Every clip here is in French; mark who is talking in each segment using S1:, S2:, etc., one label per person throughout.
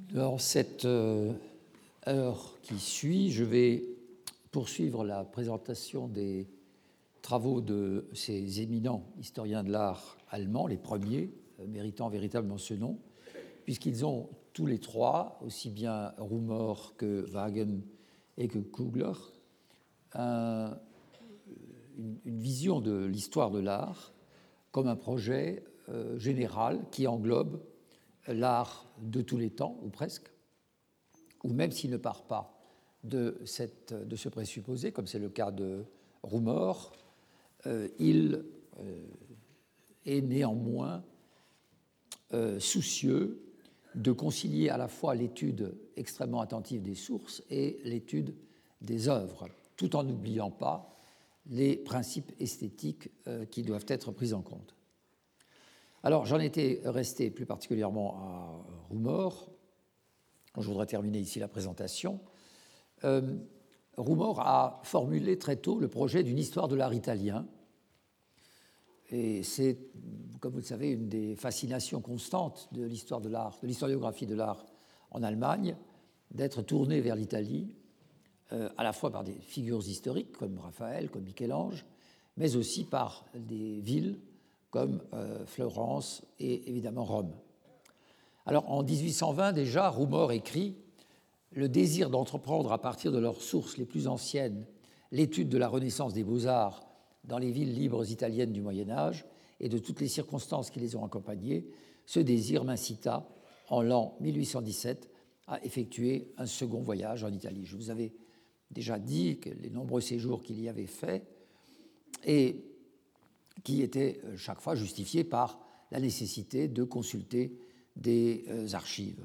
S1: Dans cette heure qui suit, je vais poursuivre la présentation des travaux de ces éminents historiens de l'art allemands, les premiers, méritant véritablement ce nom, puisqu'ils ont tous les trois, aussi bien Rumor que Wagen et que Kugler, une vision de l'histoire de l'art comme un projet général qui englobe l'art de tous les temps, ou presque, ou même s'il ne part pas de ce présupposé, comme c'est le cas de Rumor, il est néanmoins soucieux de concilier à la fois l'étude extrêmement attentive des sources et l'étude des œuvres, tout en n'oubliant pas les principes esthétiques qui doivent être pris en compte. Alors, j'en étais resté plus particulièrement à Rumor. Je voudrais terminer ici la présentation. Rumor a formulé très tôt le projet d'une histoire de l'art italien. Et c'est, comme vous le savez, une des fascinations constantes de l'histoire de l'art, de l'historiographie de l'art en Allemagne, d'être tournée vers l'Italie, à la fois par des figures historiques comme Raphaël, comme Michel-Ange, mais aussi par des villes comme Florence et évidemment Rome. Alors en 1820 déjà, Rumor écrit « Le désir d'entreprendre à partir de leurs sources les plus anciennes l'étude de la Renaissance des beaux-arts dans les villes libres italiennes du Moyen-Âge et de toutes les circonstances qui les ont accompagnées, ce désir m'incita en l'an 1817 à effectuer un second voyage en Italie. » Je vous avais déjà dit que les nombreux séjours qu'il y avait faits et qui étaient chaque fois justifiés par la nécessité de consulter des archives.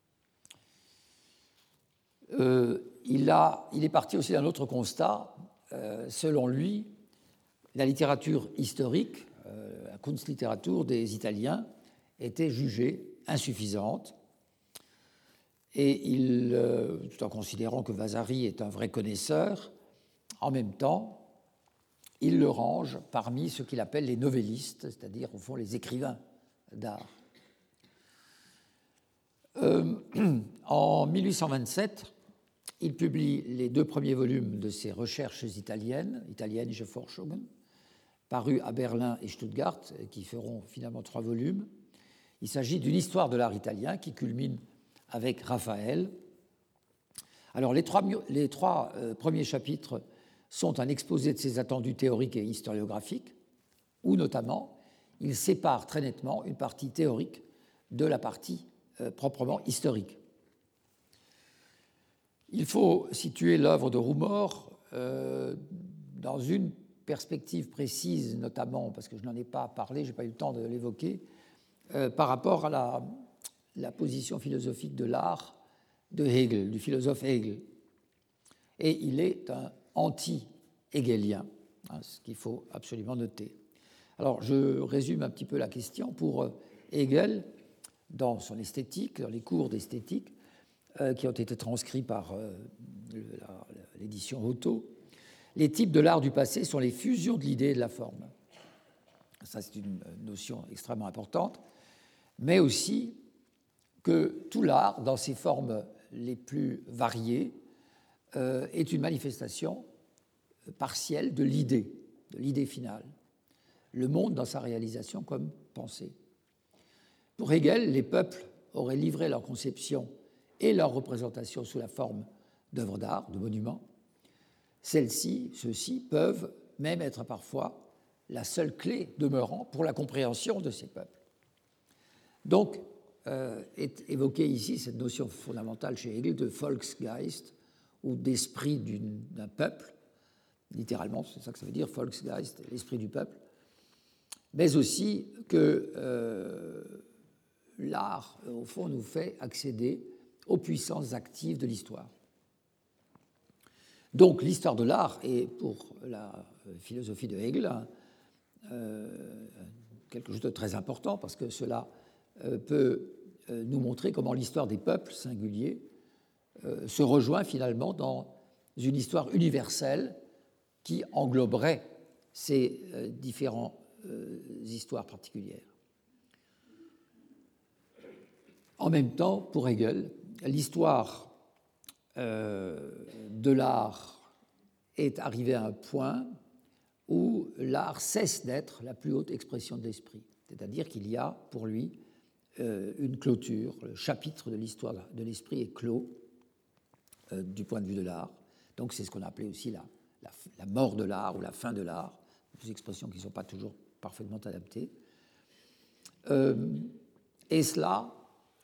S1: Il est parti aussi d'un autre constat. Selon lui, la littérature historique, la Kunstliteratur des Italiens, était jugée insuffisante. Et tout en considérant que Vasari est un vrai connaisseur, en même temps, il le range parmi ce qu'il appelle les novellistes, c'est-à-dire au fond les écrivains d'art. En 1827, il publie les deux premiers volumes de ses recherches italienische Forschungen, parus à Berlin et Stuttgart, qui feront finalement 3 volumes. Il s'agit d'une histoire de l'art italien qui culmine avec Raphaël. Alors, les trois premiers chapitres sont un exposé de ses attendus théoriques et historiographiques, où notamment il sépare très nettement une partie théorique de la partie proprement historique. Il faut situer l'œuvre de Rumor dans une perspective précise, notamment, parce que je n'en ai pas parlé, je n'ai pas eu le temps de l'évoquer, par rapport à la position philosophique de l'art de Hegel, du philosophe Hegel. Et il est un anti-hegelien, ce qu'il faut absolument noter. Alors, je résume un petit peu la question. Pour Hegel, dans son esthétique, dans les cours d'esthétique, qui ont été transcrits par l'édition Otto, les types de l'art du passé sont les fusions de l'idée et de la forme. Ça, c'est une notion extrêmement importante, mais aussi que tout l'art, dans ses formes les plus variées, est une manifestation partielle de l'idée finale, le monde dans sa réalisation comme pensée. Pour Hegel, les peuples auraient livré leur conception et leur représentation sous la forme d'œuvres d'art, de monuments. Ceux-ci peuvent même être parfois la seule clé demeurant pour la compréhension de ces peuples. Donc, est évoquée ici cette notion fondamentale chez Hegel de Volksgeist, ou d'esprit d'un peuple, littéralement, c'est ça que ça veut dire, Volksgeist, l'esprit du peuple, mais aussi que l'art, au fond, nous fait accéder aux puissances actives de l'histoire. Donc, l'histoire de l'art est, pour la philosophie de Hegel, quelque chose de très important, parce que cela peut nous montrer comment l'histoire des peuples singuliers se rejoint finalement dans une histoire universelle qui engloberait ces différentes histoires particulières. En même temps, pour Hegel, l'histoire de l'art est arrivée à un point où l'art cesse d'être la plus haute expression de l'esprit. C'est-à-dire qu'il y a pour lui une clôture, le chapitre de l'histoire de l'esprit est clos du point de vue de l'art. Donc c'est ce qu'on appelait aussi la mort de l'art ou la fin de l'art, des expressions qui ne sont pas toujours parfaitement adaptées. Et cela,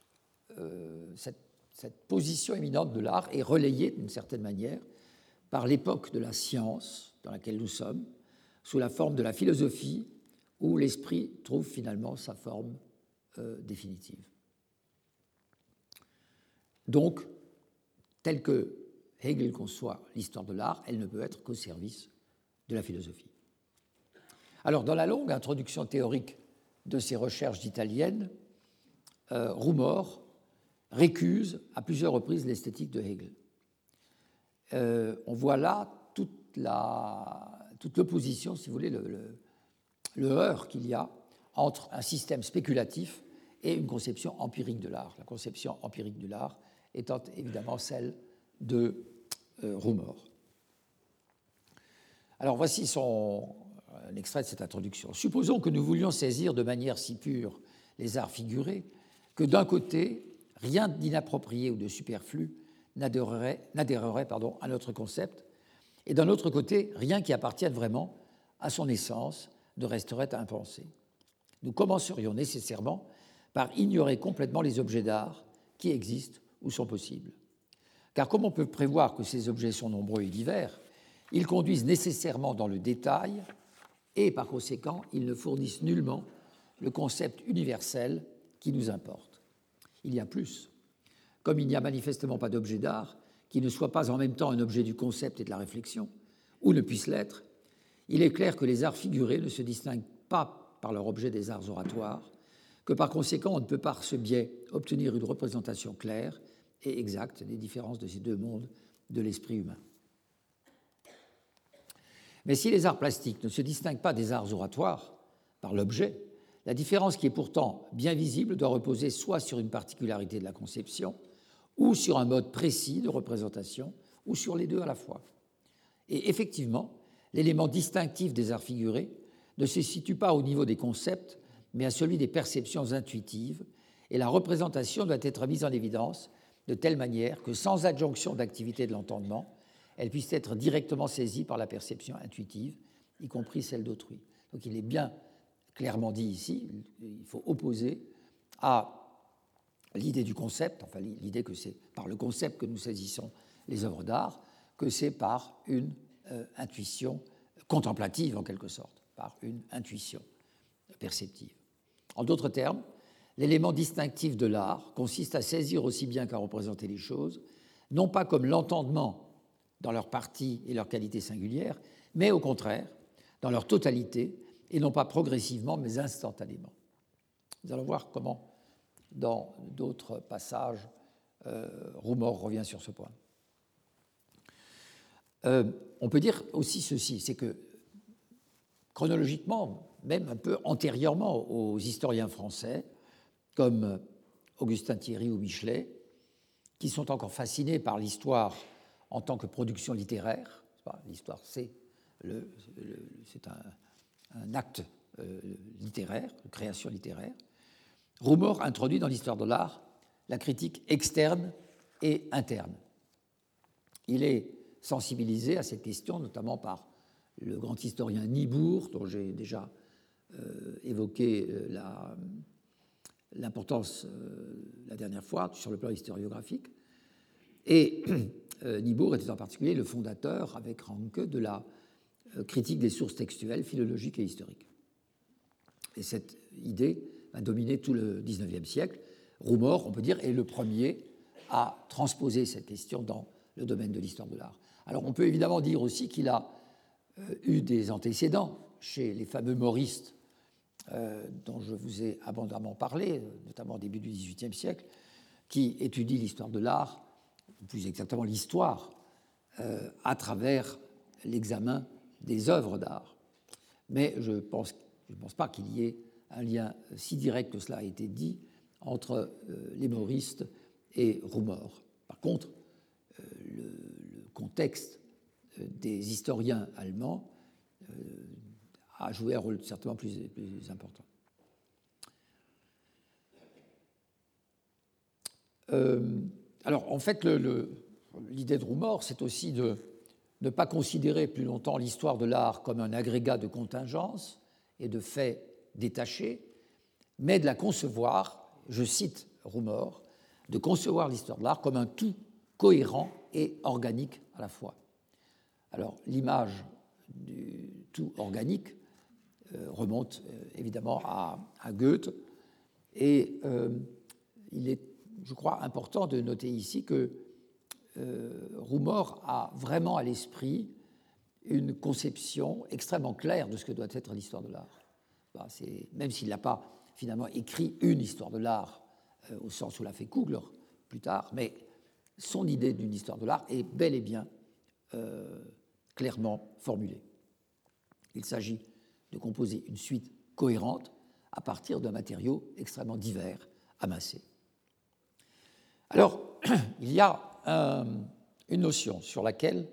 S1: cette position éminente de l'art est relayée d'une certaine manière par l'époque de la science dans laquelle nous sommes, sous la forme de la philosophie, où l'esprit trouve finalement sa forme définitive. Donc, telle que Hegel conçoit l'histoire de l'art, elle ne peut être qu'au service de la philosophie. Alors, dans la longue introduction théorique de ces recherches italiennes, Rumor récuse à plusieurs reprises l'esthétique de Hegel. On voit là toute l'opposition, si vous voulez, le heurt qu'il y a entre un système spéculatif et une conception empirique de l'art. La conception empirique de l'art étant évidemment celle de Rumor. Alors voici un extrait de cette introduction. Supposons que nous voulions saisir de manière si pure les arts figurés que d'un côté, rien d'inapproprié ou de superflu n'adhérerait à notre concept, et d'un autre côté, rien qui appartienne vraiment à son essence ne resterait impensé. Nous commencerions nécessairement par ignorer complètement les objets d'art qui existent ou sont possibles. Car comme on peut prévoir que ces objets sont nombreux et divers, ils conduisent nécessairement dans le détail et par conséquent, ils ne fournissent nullement le concept universel qui nous importe. Il y a plus. Comme il n'y a manifestement pas d'objet d'art qui ne soit pas en même temps un objet du concept et de la réflexion, ou ne puisse l'être, il est clair que les arts figurés ne se distinguent pas par leur objet des arts oratoires, que par conséquent on ne peut par ce biais obtenir une représentation claire et exacte des différences de ces deux mondes de l'esprit humain. Mais si les arts plastiques ne se distinguent pas des arts oratoires par l'objet, la différence qui est pourtant bien visible doit reposer soit sur une particularité de la conception, ou sur un mode précis de représentation, ou sur les deux à la fois. Et effectivement, l'élément distinctif des arts figurés ne se situe pas au niveau des concepts, mais à celui des perceptions intuitives, et la représentation doit être mise en évidence de telle manière que, sans adjonction d'activité de l'entendement, elle puisse être directement saisie par la perception intuitive, y compris celle d'autrui. Donc il est bien clairement dit ici, il faut opposer à l'idée du concept, enfin l'idée que c'est par le concept que nous saisissons les œuvres d'art, que c'est par une intuition contemplative en quelque sorte, par une intuition perceptive. En d'autres termes, l'élément distinctif de l'art consiste à saisir aussi bien qu'à représenter les choses, non pas comme l'entendement dans leurs parties et leurs qualités singulières, mais au contraire, dans leur totalité, et non pas progressivement, mais instantanément. Nous allons voir comment, dans d'autres passages, Rumor revient sur ce point. On peut dire aussi ceci, c'est que chronologiquement, même un peu antérieurement aux historiens français, comme Augustin Thierry ou Michelet, qui sont encore fascinés par l'histoire en tant que production littéraire. L'histoire, c'est un acte littéraire, de création littéraire. Rumor introduit dans l'histoire de l'art la critique externe et interne. Il est sensibilisé à cette question, notamment par le grand historien Nibourg, dont j'ai déjà évoqué l'importance la dernière fois sur le plan historiographique. Et Nibourg était en particulier le fondateur, avec Ranke, de la critique des sources textuelles, philologiques et historiques. Et cette idée a dominé tout le XIXe siècle. Rumor, on peut dire, est le premier à transposer cette question dans le domaine de l'histoire de l'art. Alors on peut évidemment dire aussi qu'il a eu des antécédents chez les fameux moristes dont je vous ai abondamment parlé, notamment au début du XVIIIe siècle, qui étudient l'histoire de l'art, ou plus exactement l'histoire, à travers l'examen des œuvres d'art. Mais je ne pense pas qu'il y ait un lien si direct que cela a été dit entre les moristes et Rumor. Par contre, le contexte des historiens allemands a joué un rôle certainement plus important. Alors, en fait, l'idée de Rumor, c'est aussi de ne pas considérer plus longtemps l'histoire de l'art comme un agrégat de contingences et de faits détachés, mais de la concevoir, je cite Rumor, de concevoir l'histoire de l'art comme un tout cohérent et organique à la fois. Alors, l'image du tout organique remonte évidemment à Goethe, et il est, je crois, important de noter ici que Rumor a vraiment à l'esprit une conception extrêmement claire de ce que doit être l'histoire de l'art. Même s'il n'a pas finalement écrit une histoire de l'art au sens où l'a fait Kugler plus tard, mais son idée d'une histoire de l'art est bel et bien clairement formulée. Il s'agit de composer une suite cohérente à partir d'un matériau extrêmement divers, amassé. Alors, il y a une notion sur laquelle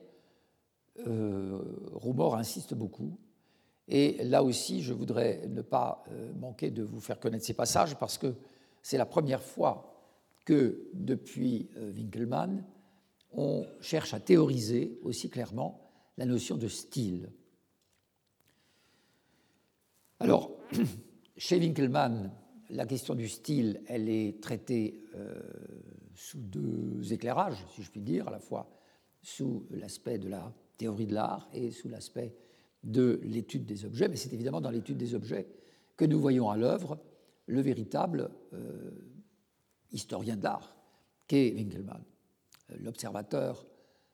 S1: Rumor insiste beaucoup, et là aussi, je voudrais ne pas manquer de vous faire connaître ces passages, parce que c'est la première fois que, depuis Winckelmann, on cherche à théoriser aussi clairement la notion de style. Alors, chez Winckelmann, la question du style, elle est traitée sous deux éclairages, si je puis dire, à la fois sous l'aspect de la théorie de l'art et sous l'aspect de l'étude des objets, mais c'est évidemment dans l'étude des objets que nous voyons à l'œuvre le véritable historien de l'art qu'est Winckelmann, l'observateur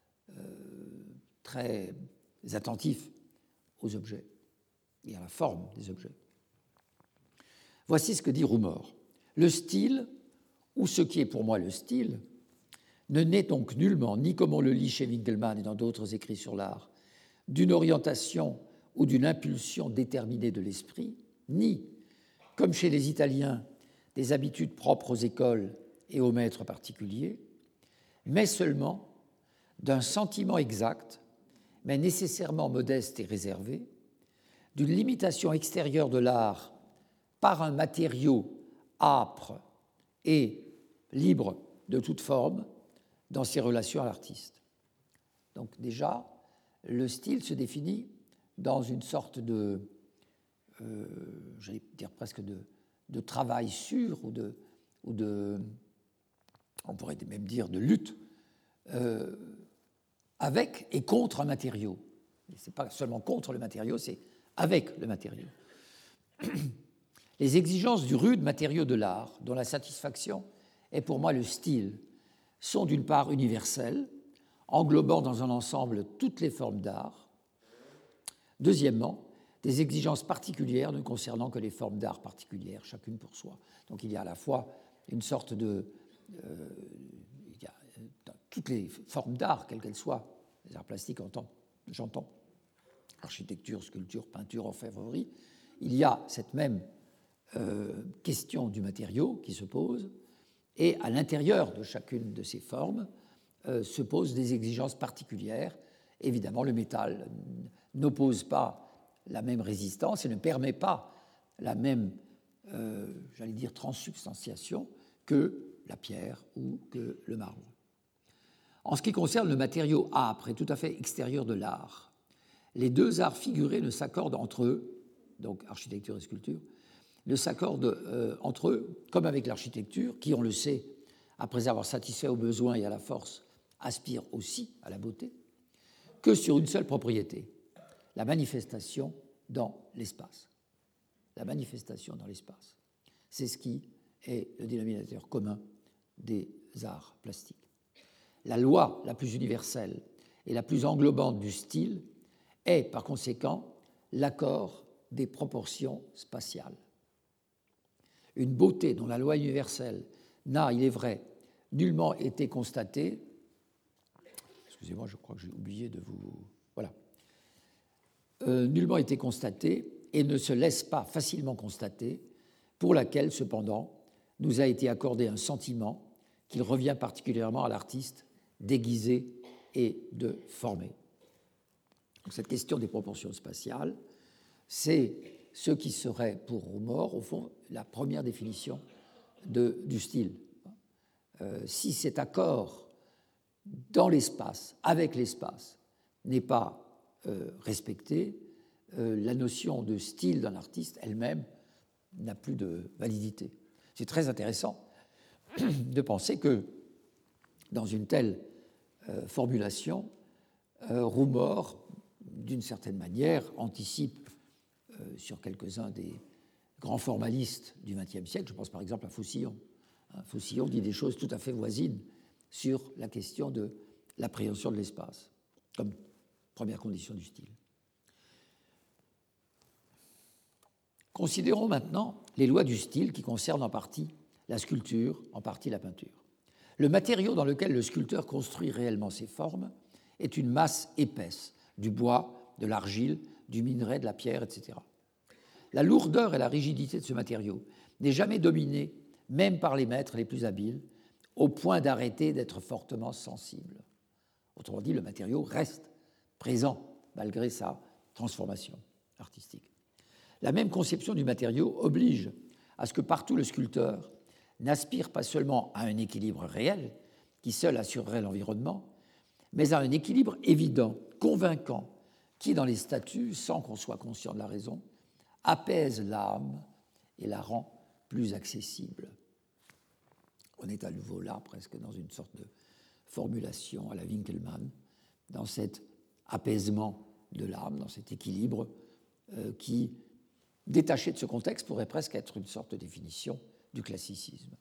S1: très attentif aux objets et à la forme des objets. Voici ce que dit Rumor. Le style, ou ce qui est pour moi le style, ne naît donc nullement, ni comme on le lit chez Winckelmann et dans d'autres écrits sur l'art, d'une orientation ou d'une impulsion déterminée de l'esprit, ni, comme chez les Italiens, des habitudes propres aux écoles et aux maîtres particuliers, mais seulement d'un sentiment exact, mais nécessairement modeste et réservé, d'une limitation extérieure de l'art par un matériau âpre et libre de toute forme dans ses relations à l'artiste. Donc déjà, le style se définit dans une sorte de, j'allais dire presque de travail sûr ou de, on pourrait même dire de lutte avec et contre un matériau. Ce n'est pas seulement contre le matériau, c'est avec le matériau. Les exigences du rude matériau de l'art, dont la satisfaction est pour moi le style, sont d'une part universelles, englobant dans un ensemble toutes les formes d'art. Deuxièmement, des exigences particulières ne concernant que les formes d'art particulières, chacune pour soi. Donc il y a à la fois une sorte de... il y a, dans toutes les formes d'art, quelles qu'elles soient, les arts plastiques, j'entends, architecture, sculpture, peinture, orfèvrerie, il y a cette même question du matériau qui se pose, et à l'intérieur de chacune de ces formes se posent des exigences particulières. Évidemment, le métal n'oppose pas la même résistance et ne permet pas la même, j'allais dire, transsubstantiation que la pierre ou que le marbre. En ce qui concerne le matériau âpre et tout à fait extérieur de l'art, les deux arts figurés ne s'accordent entre eux, donc architecture et sculpture, ne s'accordent entre eux, comme avec l'architecture, qui, on le sait, après avoir satisfait aux besoins et à la force, aspire aussi à la beauté, que sur une seule propriété, la manifestation dans l'espace. La manifestation dans l'espace. C'est ce qui est le dénominateur commun des arts plastiques. La loi la plus universelle et la plus englobante du style est, par conséquent, l'accord des proportions spatiales. Une beauté dont la loi universelle n'a, il est vrai, nullement été constatée. Excusez-moi, je crois que j'ai oublié de vous... Voilà. Nullement été constatée et ne se laisse pas facilement constater, pour laquelle, cependant, nous a été accordé un sentiment qu'il revient particulièrement à l'artiste d'aiguiser et de former. Donc, cette question des proportions spatiales, c'est ce qui serait pour Roumor, au fond, la première définition du style. Si cet accord dans l'espace, avec l'espace, n'est pas respecté, la notion de style d'un artiste elle-même n'a plus de validité. C'est très intéressant de penser que dans une telle formulation, Roumor, d'une certaine manière, anticipe sur quelques-uns des grands formalistes du XXe siècle. Je pense par exemple à Faucillon. Faucillon dit des choses tout à fait voisines sur la question de l'appréhension de l'espace, comme première condition du style. Considérons maintenant les lois du style qui concernent en partie la sculpture, en partie la peinture. Le matériau dans lequel le sculpteur construit réellement ses formes est une masse épaisse, du bois, de l'argile, du minerai, de la pierre, etc. La lourdeur et la rigidité de ce matériau n'est jamais dominée, même par les maîtres les plus habiles, au point d'arrêter d'être fortement sensible. Autrement dit, le matériau reste présent malgré sa transformation artistique. La même conception du matériau oblige à ce que partout le sculpteur n'aspire pas seulement à un équilibre réel, qui seul assurerait l'environnement, mais à un équilibre évident, convaincant, qui, dans les statues, sans qu'on soit conscient de la raison, apaise l'âme et la rend plus accessible. On est à nouveau là, presque dans une sorte de formulation à la Winckelmann, dans cet apaisement de l'âme, dans cet équilibre qui, détaché de ce contexte, pourrait presque être une sorte de définition du classicisme.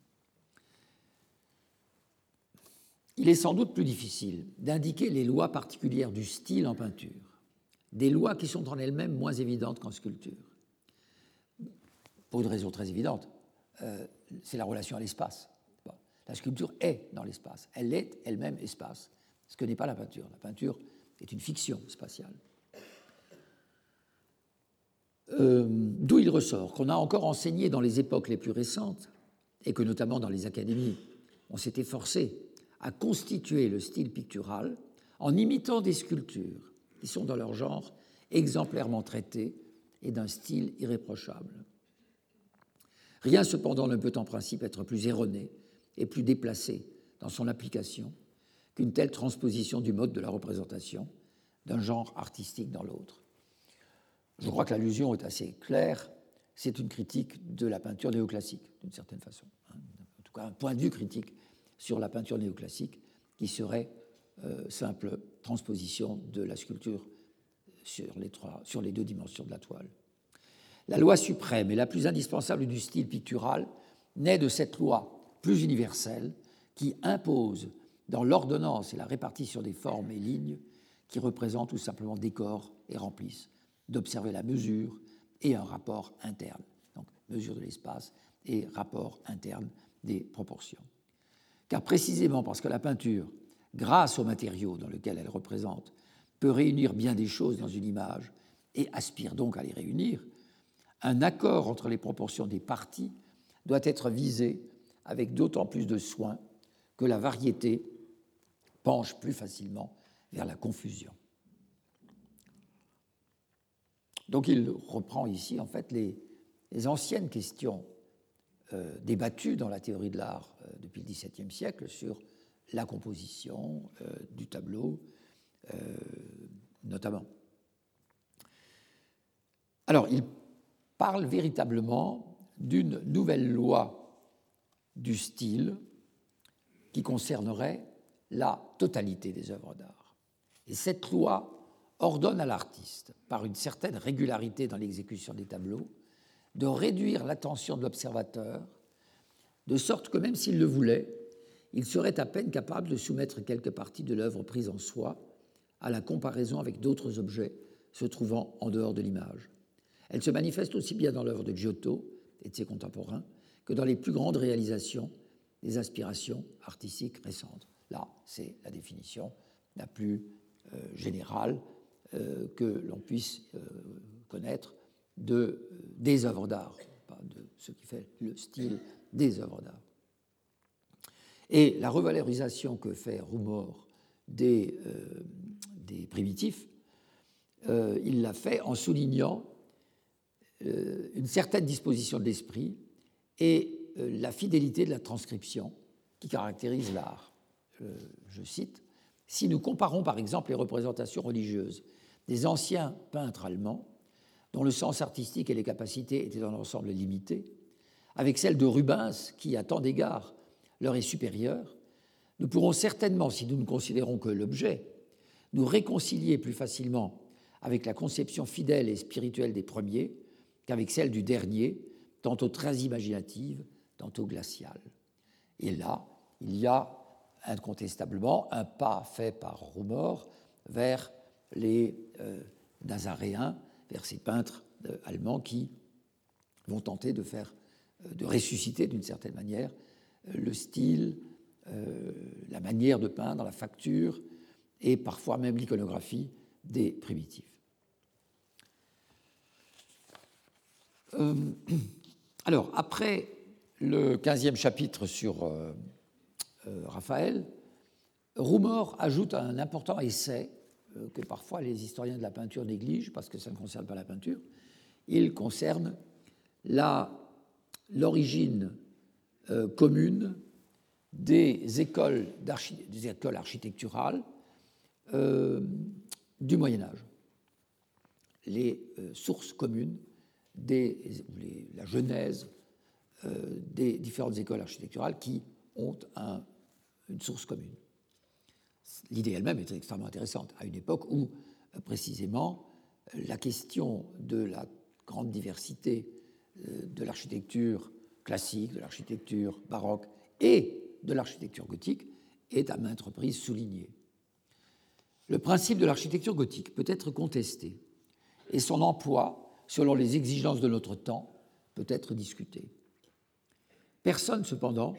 S1: Il est sans doute plus difficile d'indiquer les lois particulières du style en peinture, des lois qui sont en elles-mêmes moins évidentes qu'en sculpture. Pour une raison très évidente, c'est la relation à l'espace. La sculpture est dans l'espace, elle est elle-même espace, ce que n'est pas la peinture. La peinture est une fiction spatiale. D'où il ressort qu'on a encore enseigné dans les époques les plus récentes, et que notamment dans les académies, on s'est efforcé à constituer le style pictural en imitant des sculptures qui sont dans leur genre exemplairement traitées et d'un style irréprochable. Rien cependant ne peut en principe être plus erroné et plus déplacé dans son application qu'une telle transposition du mode de la représentation d'un genre artistique dans l'autre. Je crois que l'allusion est assez claire, c'est une critique de la peinture néoclassique, d'une certaine façon. En tout cas, un point de vue critique sur la peinture néoclassique qui serait simple transposition de la sculpture sur les deux dimensions de la toile. La loi suprême et la plus indispensable du style pictural naît de cette loi plus universelle qui impose dans l'ordonnance et la répartition des formes et lignes qui représentent tout simplement décors et remplissent, d'observer la mesure et un rapport interne, donc mesure de l'espace et rapport interne des proportions. Car précisément parce que la peinture, grâce au matériau dans lequel elle représente, peut réunir bien des choses dans une image et aspire donc à les réunir, un accord entre les proportions des parties doit être visé avec d'autant plus de soin que la variété penche plus facilement vers la confusion. Donc il reprend ici en fait les anciennes questions débattues dans la théorie de l'art depuis le XVIIe siècle sur la composition du tableau notamment. Alors il parle véritablement d'une nouvelle loi du style qui concernerait la totalité des œuvres d'art. Et cette loi ordonne à l'artiste, par une certaine régularité dans l'exécution des tableaux, de réduire l'attention de l'observateur, de sorte que même s'il le voulait, il serait à peine capable de soumettre quelques parties de l'œuvre prise en soi à la comparaison avec d'autres objets se trouvant en dehors de l'image. Elle se manifeste aussi bien dans l'œuvre de Giotto et de ses contemporains que dans les plus grandes réalisations des aspirations artistiques récentes. Là, c'est la définition la plus générale que l'on puisse connaître des œuvres d'art, pas de ce qui fait le style des œuvres d'art. Et la revalorisation que fait Rumor des primitifs, il l'a fait en soulignant une certaine disposition de l'esprit et la fidélité de la transcription qui caractérise l'art. Je cite, « Si nous comparons par exemple les représentations religieuses des anciens peintres allemands, dont le sens artistique et les capacités étaient dans l'ensemble limités, avec celles de Rubens, qui à tant d'égards leur est supérieur, nous pourrons certainement, si nous ne considérons que l'objet, nous réconcilier plus facilement avec la conception fidèle et spirituelle des premiers qu'avec celle du dernier, tantôt très imaginative, tantôt glaciale. » Et là, il y a incontestablement un pas fait par Rumor vers les Nazaréens, vers ces peintres allemands qui vont tenter de ressusciter d'une certaine manière le style, la manière de peindre, la facture et parfois même l'iconographie des primitifs. Alors, après le 15e chapitre sur Raphaël, Rumor ajoute un important essai que parfois les historiens de la peinture négligent parce que ça ne concerne pas la peinture. Il concerne l'origine commune des écoles architecturales du Moyen-Âge, les sources communes, la genèse des différentes écoles architecturales qui ont une source commune. L'idée elle-même est extrêmement intéressante, à une époque où, précisément, la question de la grande diversité de l'architecture classique, de l'architecture baroque et de l'architecture gothique est à maintes reprises soulignée. Le principe de l'architecture gothique peut être contesté et son emploi, selon les exigences de notre temps, peut être discuté. Personne, cependant,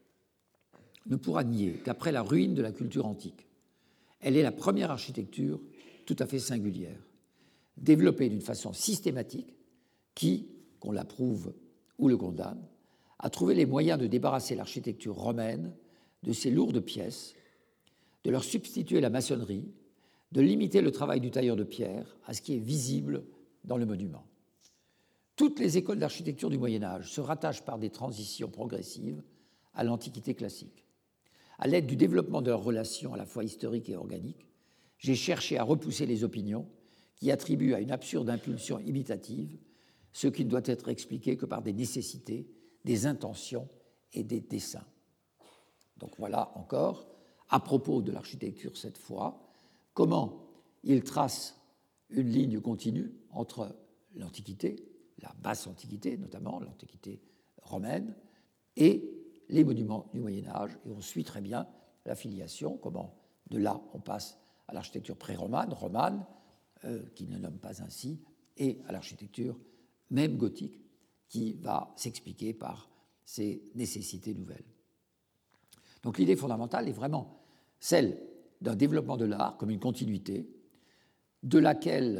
S1: ne pourra nier qu'après la ruine de la culture antique, elle est la première architecture tout à fait singulière, développée d'une façon systématique qui, qu'on l'approuve ou le condamne, a trouvé les moyens de débarrasser l'architecture romaine de ses lourdes pièces, de leur substituer la maçonnerie, de limiter le travail du tailleur de pierre à ce qui est visible dans le monument. Toutes les écoles d'architecture du Moyen-Âge se rattachent par des transitions progressives à l'Antiquité classique. À l'aide du développement de leurs relations à la fois historiques et organiques, j'ai cherché à repousser les opinions qui attribuent à une absurde impulsion imitative ce qui ne doit être expliqué que par des nécessités, des intentions et des desseins. Donc voilà encore, à propos de l'architecture cette fois, comment il trace une ligne continue entre l'Antiquité, la basse Antiquité notamment, l'Antiquité romaine, et les monuments du Moyen-Âge. Et on suit très bien la filiation, comment de là on passe à l'architecture pré-romane, romane, qui ne nomme pas ainsi, et à l'architecture même gothique, qui va s'expliquer par ces nécessités nouvelles. Donc l'idée fondamentale est vraiment celle d'un développement de l'art comme une continuité, de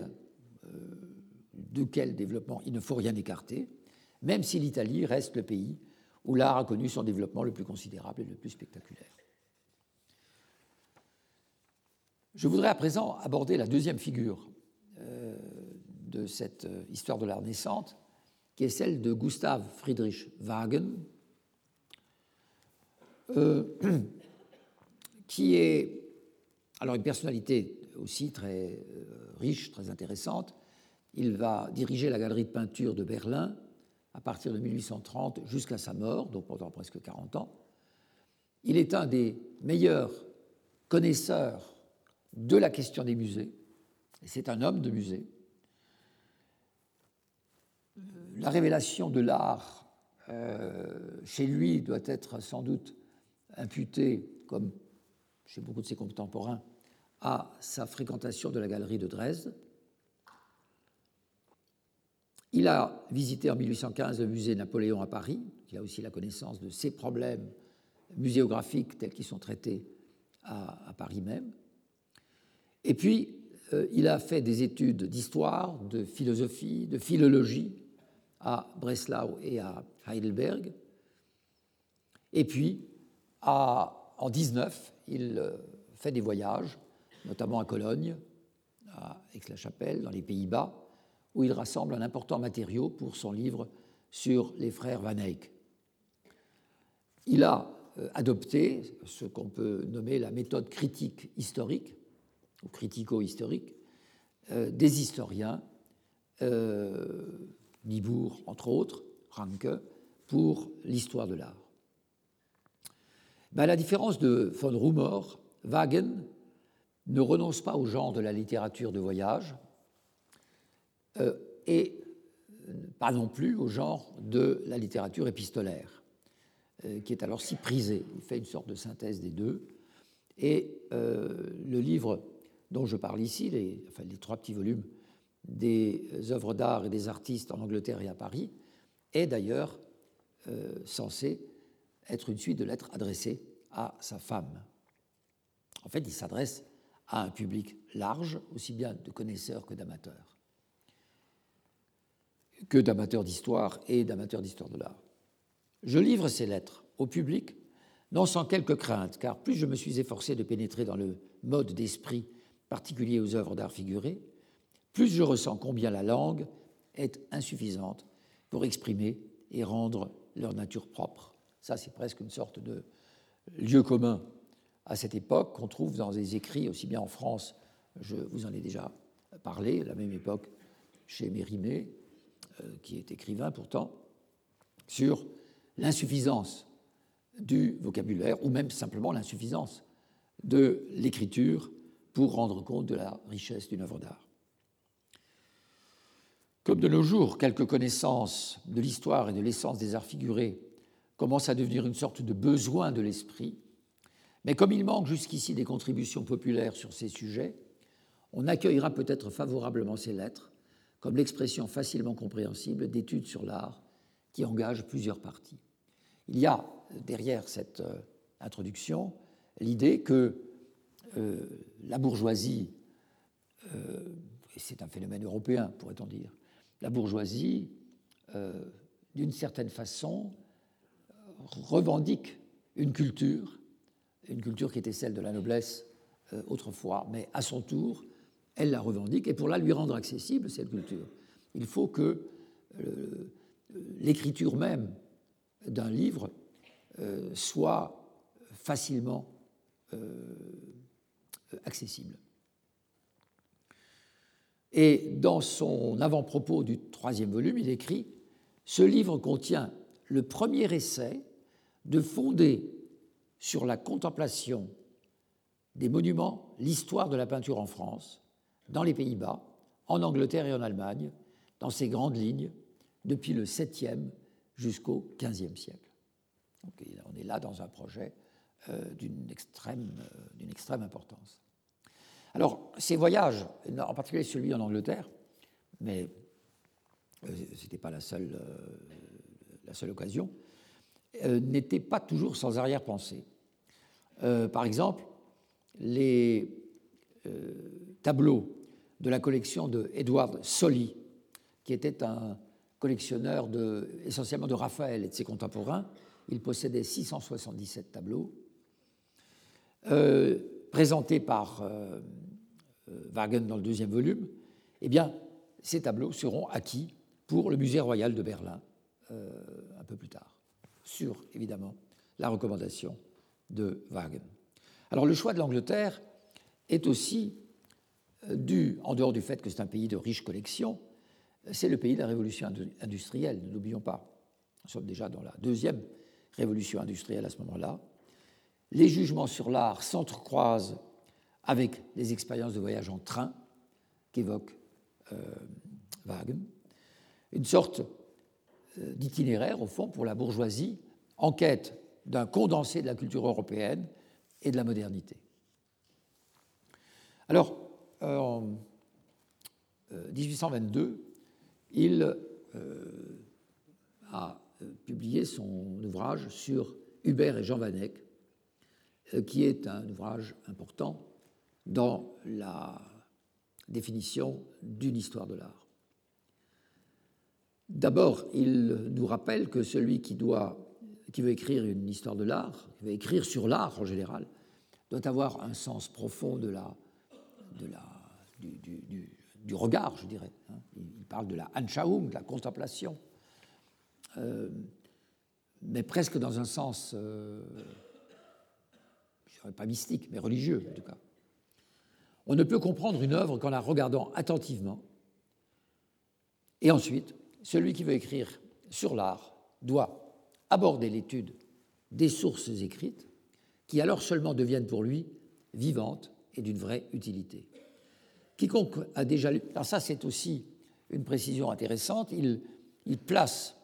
S1: quel développement il ne faut rien écarter, même si l'Italie reste le pays où l'art a connu son développement le plus considérable et le plus spectaculaire. Je voudrais à présent aborder la deuxième figure de cette histoire de l'art naissante, qui est celle de Gustav Friedrich Wagen, qui est alors une personnalité aussi très riche, très intéressante. Il va diriger la galerie de peinture de Berlin à partir de 1830 jusqu'à sa mort, donc pendant presque 40 ans. Il est un des meilleurs connaisseurs de la question des musées, et c'est un homme de musée. La révélation de l'art chez lui doit être sans doute imputée, comme chez beaucoup de ses contemporains, à sa fréquentation de la galerie de Dresde. Il a visité en 1815 le musée Napoléon à Paris. Il a aussi la connaissance de ces problèmes muséographiques tels qu'ils sont traités à Paris même. Et puis, il a fait des études d'histoire, de philosophie, de philologie à Breslau et à Heidelberg. Et puis, En 19, il fait des voyages, notamment à Cologne, à Aix-la-Chapelle, dans les Pays-Bas, où il rassemble un important matériau pour son livre sur les frères Van Eyck. Il a adopté ce qu'on peut nommer la méthode critique historique, ou critico-historique, des historiens, Niebuhr entre autres, Ranke, pour l'histoire de l'art. À la différence de von Rumor, Wagen ne renonce pas au genre de la littérature de voyage et pas non plus au genre de la littérature épistolaire, qui est alors si prisée. Il fait une sorte de synthèse des deux. Et le livre dont je parle ici, les 3 petits volumes des œuvres d'art et des artistes en Angleterre et à Paris, est d'ailleurs censé être une suite de lettres adressées à sa femme. En fait, il s'adresse à un public large, aussi bien de connaisseurs que d'amateurs d'histoire et d'amateurs d'histoire de l'art. Je livre ces lettres au public, non sans quelques craintes, car plus je me suis efforcé de pénétrer dans le mode d'esprit particulier aux œuvres d'art figuré, plus je ressens combien la langue est insuffisante pour exprimer et rendre leur nature propre. Ça, c'est presque une sorte de lieu commun à cette époque qu'on trouve dans des écrits, aussi bien en France, je vous en ai déjà parlé, à la même époque chez Mérimée, qui est écrivain pourtant, sur l'insuffisance du vocabulaire, ou même simplement l'insuffisance de l'écriture pour rendre compte de la richesse d'une œuvre d'art. Comme de nos jours, quelques connaissances de l'histoire et de l'essence des arts figurés commencent à devenir une sorte de besoin de l'esprit, mais comme il manque jusqu'ici des contributions populaires sur ces sujets, on accueillera peut-être favorablement ces lettres comme l'expression facilement compréhensible d'études sur l'art qui engagent plusieurs parties. Il y a derrière cette introduction l'idée que la bourgeoisie, et c'est un phénomène européen pourrait-on dire, la bourgeoisie, d'une certaine façon, revendique une culture qui était celle de la noblesse autrefois, mais à son tour, elle la revendique, et pour la lui rendre accessible, cette culture, il faut que l'écriture même d'un livre soit facilement accessible. Et dans son avant-propos du 3e volume, il écrit « Ce livre contient le premier essai de fonder sur la contemplation des monuments l'histoire de la peinture en France, dans les Pays-Bas, en Angleterre et en Allemagne, dans ses grandes lignes, depuis le 7e jusqu'au 15e siècle. » Donc, on est là dans un projet d'une extrême importance. Alors, ces voyages, en particulier celui en Angleterre, mais ce n'était pas la seule occasion, n'étaient pas toujours sans arrière-pensée. Par exemple, les tableaux de la collection de Edward Solly, qui était un collectionneur essentiellement de Raphaël et de ses contemporains. Il possédait 677 tableaux, présentés par Wagen dans le 2e volume. Eh bien, ces tableaux seront acquis pour le Musée royal de Berlin un peu plus tard, sur, évidemment, la recommandation de Wagen. Alors, le choix de l'Angleterre est aussi dû, en dehors du fait que c'est un pays de riches collections, c'est le pays de la révolution industrielle, ne l'oublions pas. Nous sommes déjà dans la 2e révolution industrielle à ce moment-là. Les jugements sur l'art s'entrecroisent avec les expériences de voyage en train qu'évoque Wagen. Une sorte d'itinéraire, au fond, pour la bourgeoisie, en quête d'un condensé de la culture européenne et de la modernité. Alors, en 1822, il a publié son ouvrage sur Hubert et Jean Van Eyck, qui est un ouvrage important dans la définition d'une histoire de l'art. D'abord, il nous rappelle que celui qui qui veut écrire une histoire de l'art, qui veut écrire sur l'art en général, doit avoir un sens profond du regard, je dirais. Il parle de la Anschauung, de la contemplation, mais presque dans un sens, je ne dirais pas mystique, mais religieux en tout cas. On ne peut comprendre une œuvre qu'en la regardant attentivement. Et ensuite, celui qui veut écrire sur l'art doit aborder l'étude des sources écrites, qui alors seulement deviennent pour lui vivantes et d'une vraie utilité. Quiconque a déjà lu... Alors ça, c'est aussi une précision intéressante. Il place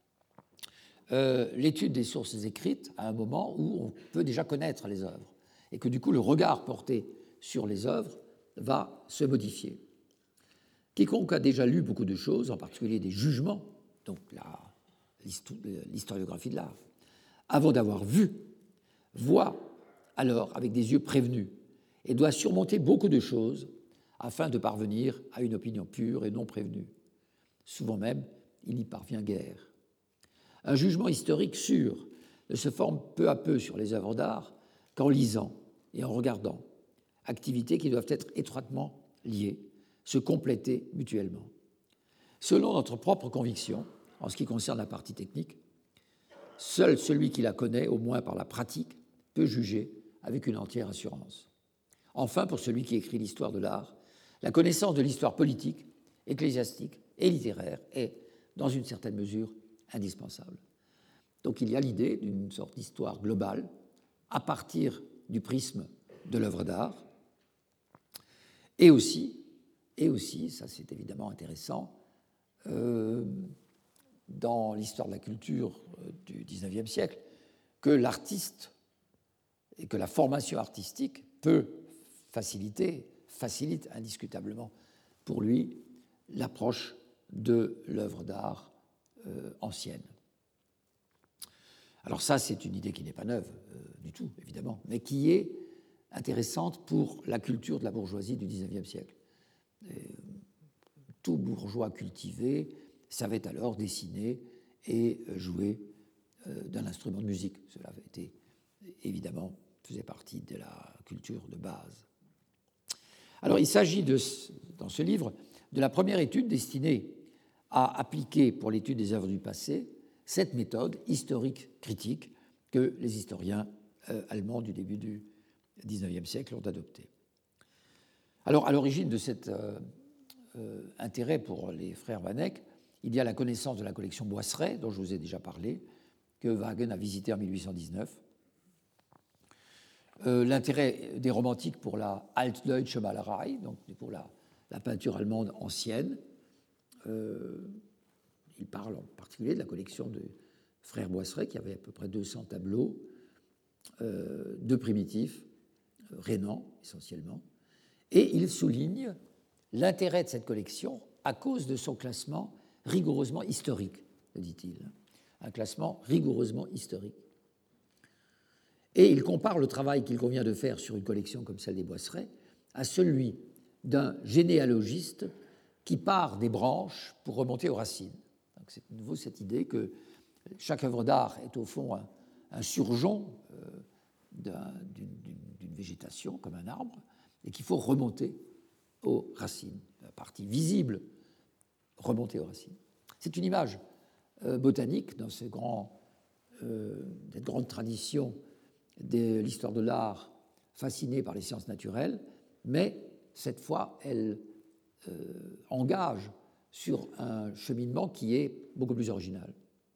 S1: l'étude des sources écrites à un moment où on peut déjà connaître les œuvres et que du coup, le regard porté sur les œuvres va se modifier. Quiconque a déjà lu beaucoup de choses, en particulier des jugements, donc l'historiographie de l'art, avant d'avoir vu, voit alors avec des yeux prévenus et doit surmonter beaucoup de choses afin de parvenir à une opinion pure et non prévenue. Souvent même, il n'y parvient guère. Un jugement historique sûr ne se forme peu à peu sur les œuvres d'art qu'en lisant et en regardant, activités qui doivent être étroitement liées, se compléter mutuellement. Selon notre propre conviction, en ce qui concerne la partie technique, seul celui qui la connaît, au moins par la pratique, peut juger avec une entière assurance. Enfin, pour celui qui écrit l'histoire de l'art, la connaissance de l'histoire politique, ecclésiastique et littéraire est, dans une certaine mesure, indispensable. Donc il y a l'idée d'une sorte d'histoire globale à partir du prisme de l'œuvre d'art, et aussi, ça c'est évidemment intéressant, dans l'histoire de la culture du XIXe siècle, que l'artiste et que la formation artistique facilite indiscutablement pour lui l'approche de l'œuvre d'art ancienne. Alors ça, c'est une idée qui n'est pas neuve du tout, évidemment, mais qui est intéressante pour la culture de la bourgeoisie du XIXe siècle. Tout bourgeois cultivé savait alors dessiner et jouer d'un instrument de musique. Cela avait été, évidemment, faisait partie de la culture de base. Alors, il s'agit, dans ce livre, de la première étude destinée à appliquer pour l'étude des œuvres du passé cette méthode historique critique que les historiens allemands du début du XIXe siècle ont adoptée. Alors, à l'origine de cet intérêt pour les frères Van Eyck, il y a la connaissance de la collection Boisseret, dont je vous ai déjà parlé, que Wagen a visitée en 1819. L'intérêt des romantiques pour la Altdeutsche Malerei, donc pour la peinture allemande ancienne. Il parle en particulier de la collection de frères Boisseret, qui avait à peu près 200 tableaux de primitifs, rhénans essentiellement. Et il souligne l'intérêt de cette collection à cause de son classement rigoureusement historique, dit-il. Un classement rigoureusement historique. Et il compare le travail qu'il convient de faire sur une collection comme celle des Boisseret à celui d'un généalogiste qui part des branches pour remonter aux racines. Donc c'est de nouveau cette idée que chaque œuvre d'art est au fond un surjon d'une végétation, comme un arbre, et qu'il faut remonter aux racines. La partie visible, remonter aux racines. C'est une image botanique dans cette grande tradition de l'histoire de l'art fascinée par les sciences naturelles, mais cette fois, elle engage sur un cheminement qui est beaucoup plus original.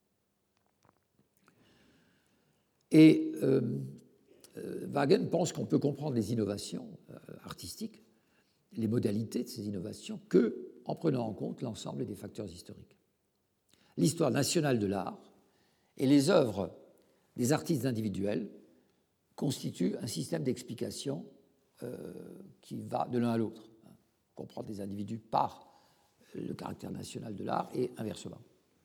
S1: Et Wagen pense qu'on peut comprendre les innovations artistiques, les modalités de ces innovations, qu'en prenant en compte l'ensemble des facteurs historiques. L'histoire nationale de l'art et les œuvres des artistes individuels constituent un système d'explication qui va de l'un à l'autre. Comprendre les individus par le caractère national de l'art et inversement.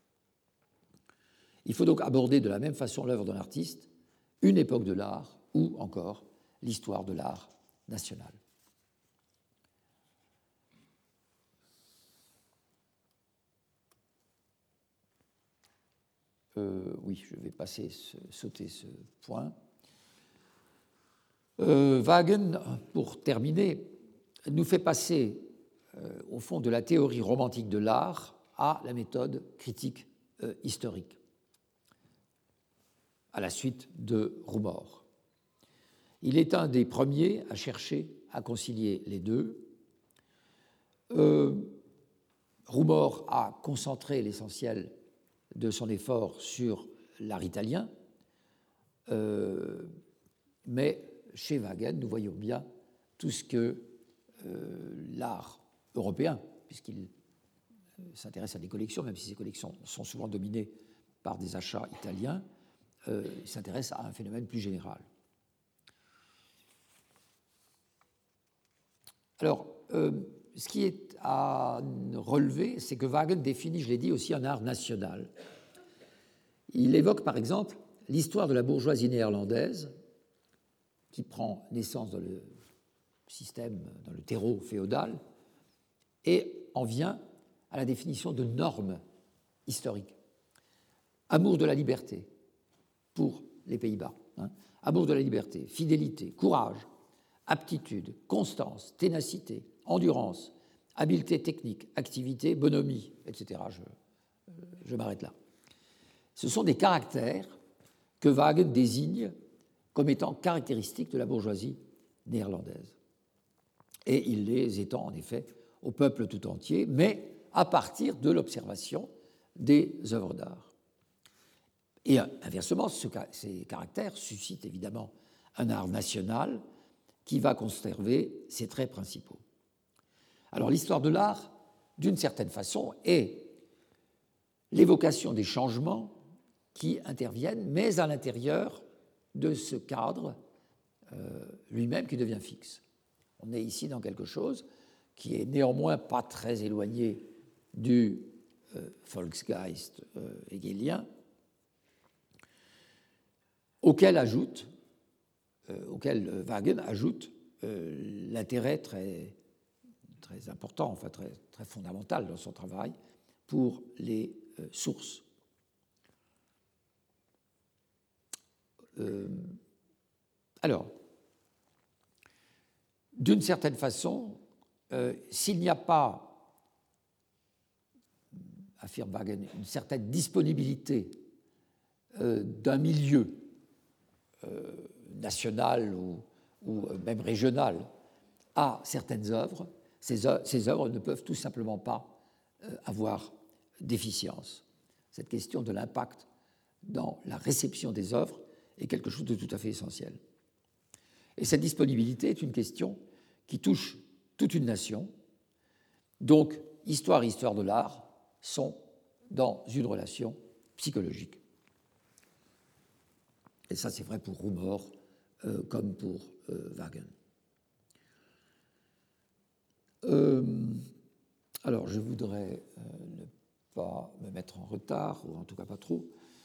S1: Il faut donc aborder de la même façon l'œuvre d'un artiste, une époque de l'art ou encore l'histoire de l'art national. oui, je vais sauter ce point. Wagen, pour terminer, nous fait passer, au fond, de la théorie romantique de l'art à la méthode critique historique, à la suite de Rumor. Il est un des premiers à chercher à concilier les deux. Rumor a concentré l'essentiel de son effort sur l'art italien, mais chez Wagen, nous voyons bien tout ce que l'art européen, puisqu'il s'intéresse à des collections, même si ces collections sont souvent dominées par des achats italiens, il s'intéresse à un phénomène plus général. Alors, ce qui est à relever, c'est que Wagen définit, je l'ai dit, aussi un art national. Il évoque par exemple l'histoire de la bourgeoisie néerlandaise, qui prend naissance dans le système, dans le terreau féodal, et en vient à la définition de normes historiques. Amour de la liberté pour les Pays-Bas, amour de la liberté, fidélité, courage, aptitude, constance, ténacité, endurance, habileté technique, activité, bonhomie, etc. Je m'arrête là. Ce sont des caractères que Wagen désigne comme étant caractéristiques de la bourgeoisie néerlandaise. Et il les étend en effet au peuple tout entier, mais à partir de l'observation des œuvres d'art. Et inversement, ces caractères suscitent évidemment un art national qui va conserver ses traits principaux. Alors l'histoire de l'art, d'une certaine façon, est l'évocation des changements qui interviennent, mais à l'intérieur de ce cadre lui-même qui devient fixe. On est ici dans quelque chose qui est néanmoins pas très éloigné du Volksgeist hegelien, auquel Wagen ajoute l'intérêt très, très important, enfin très, très fondamental dans son travail pour les sources. Alors, d'une certaine façon, s'il n'y a pas, affirme Wagen, une certaine disponibilité d'un milieu national ou même régional à certaines œuvres, ces œuvres ne peuvent tout simplement pas avoir d'efficience. Cette question de l'impact dans la réception des œuvres est quelque chose de tout à fait essentiel. Et cette disponibilité est une question qui touche toute une nation. Donc, histoire et histoire de l'art sont dans une relation psychologique. Et ça, c'est vrai pour Rumor comme pour Wagen. Alors, je voudrais ne pas me mettre en retard, ou en tout cas pas trop.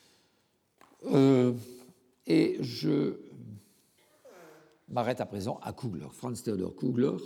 S1: Et je m'arrête à présent à Kugler, Franz Theodor Kugler,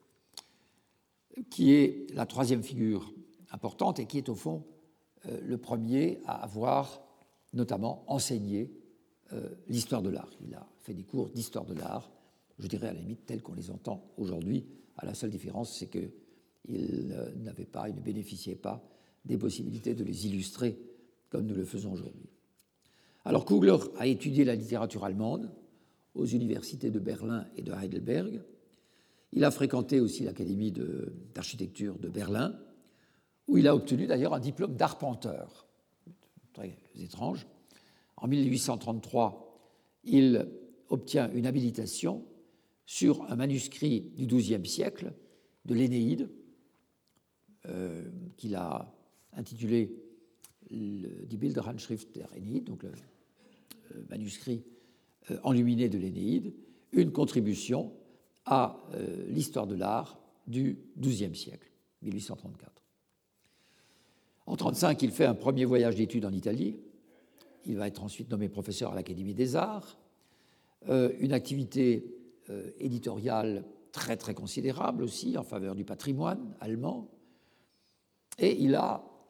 S1: qui est la troisième figure importante et qui est au fond le premier à avoir notamment enseigné l'histoire de l'art. Il a fait des cours d'histoire de l'art, je dirais à la limite tels qu'on les entend aujourd'hui. La seule différence, c'est qu'il n'avait pas, il ne bénéficiait pas des possibilités de les illustrer comme nous le faisons aujourd'hui. Alors Kugler a étudié la littérature allemande aux universités de Berlin et de Heidelberg. Il a fréquenté aussi l'Académie d'architecture de Berlin, où il a obtenu d'ailleurs un diplôme d'arpenteur. Très étrange. En 1833, il obtient une habilitation sur un manuscrit du XIIe siècle de l'Énéide, qu'il a intitulé Die Bilderhandschrift der Aeneid, donc le manuscrit enluminé de l'Énéide, une contribution à l'histoire de l'art du XIIe siècle, 1834. En 1935, il fait un premier voyage d'études en Italie. Il va être ensuite nommé professeur à l'Académie des Arts. Une activité éditoriale très, très considérable aussi en faveur du patrimoine allemand. Et il a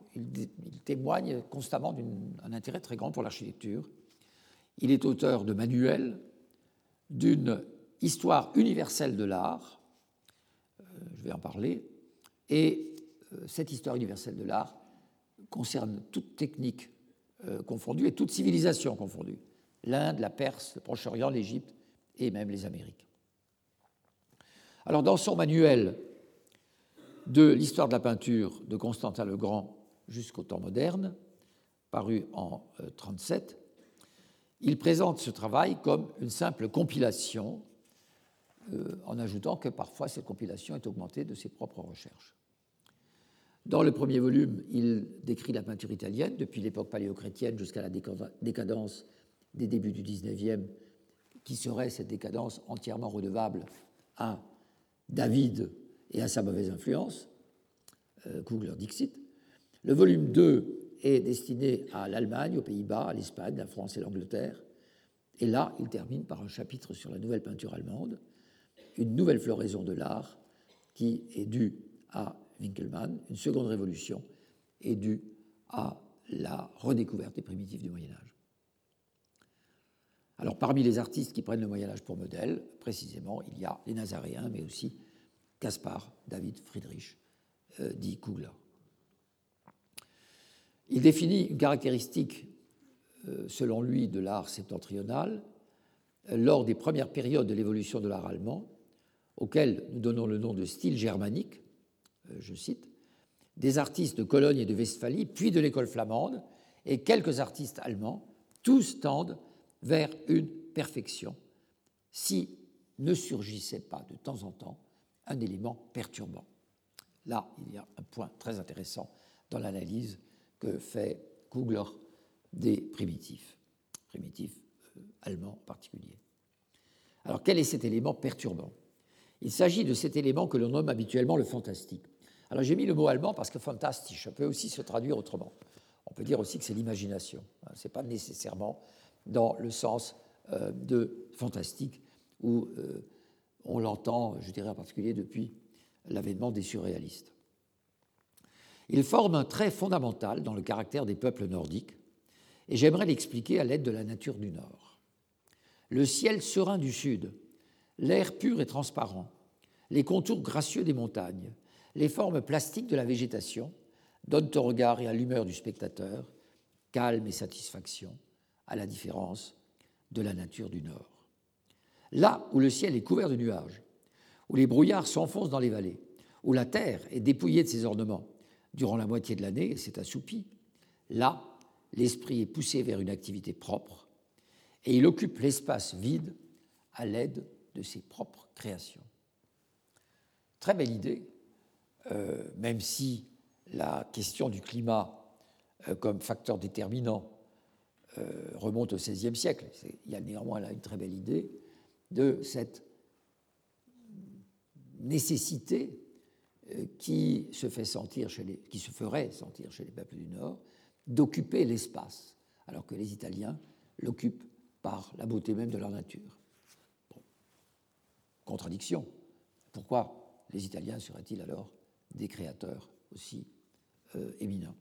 S1: il témoigne constamment d'un intérêt très grand pour l'architecture. Il est auteur de manuels, d'une histoire universelle de l'art, je vais en parler, et cette histoire universelle de l'art concerne toute technique confondue et toute civilisation confondue, l'Inde, la Perse, le Proche-Orient, l'Égypte et même les Amériques. Alors, dans son manuel de l'histoire de la peinture de Constantin le Grand jusqu'au temps moderne, paru en 1937, il présente ce travail comme une simple compilation, en ajoutant que parfois cette compilation est augmentée de ses propres recherches. Dans le premier volume, il décrit la peinture italienne depuis l'époque paléochrétienne jusqu'à la décadence des débuts du XIXe, qui serait cette décadence entièrement redevable à David et à sa mauvaise influence, Kugler Dixit. Le volume 2 est destiné à l'Allemagne, aux Pays-Bas, à l'Espagne, la France et l'Angleterre. Et là, il termine par un chapitre sur la nouvelle peinture allemande, une nouvelle floraison de l'art qui est due à Winckelmann, une seconde révolution est due à la redécouverte des primitifs du Moyen-Âge. Alors, parmi les artistes qui prennent le Moyen-Âge pour modèle, précisément, il y a les Nazaréens, mais aussi Caspar David Friedrich, dit Kugler. Il définit une caractéristique, selon lui, de l'art septentrional lors des premières périodes de l'évolution de l'art allemand, auquel nous donnons le nom de style germanique, je cite, des artistes de Cologne et de Westphalie, puis de l'école flamande, et quelques artistes allemands, tous tendent vers une perfection, si ne surgissait pas de temps en temps un élément perturbant. Là, il y a un point très intéressant dans l'analyse que fait Kugler des primitifs allemands en particulier. Alors, quel est cet élément perturbant? Il s'agit de cet élément que l'on nomme habituellement le fantastique. Alors, j'ai mis le mot allemand parce que fantastisch peut aussi se traduire autrement. On peut dire aussi que c'est l'imagination. Ce n'est pas nécessairement dans le sens de fantastique où on l'entend, je dirais en particulier depuis l'avènement des surréalistes. Il forme un trait fondamental dans le caractère des peuples nordiques, et j'aimerais l'expliquer à l'aide de la nature du Nord. Le ciel serein du Sud, l'air pur et transparent, les contours gracieux des montagnes, les formes plastiques de la végétation donnent au regard et à l'humeur du spectateur calme et satisfaction, à la différence de la nature du Nord. Là où le ciel est couvert de nuages, où les brouillards s'enfoncent dans les vallées, où la terre est dépouillée de ses ornements durant la moitié de l'année et s'est assoupie, là, l'esprit est poussé vers une activité propre et il occupe l'espace vide à l'aide de ses propres créations. Très belle idée, même si la question du climat comme facteur déterminant remonte au XVIe siècle. Il y a néanmoins là une très belle idée de cette nécessité qui se ferait sentir chez les peuples du Nord d'occuper l'espace, alors que les Italiens l'occupent par la beauté même de leur nature. Bon. Contradiction. Pourquoi les Italiens seraient-ils alors des créateurs aussi éminents?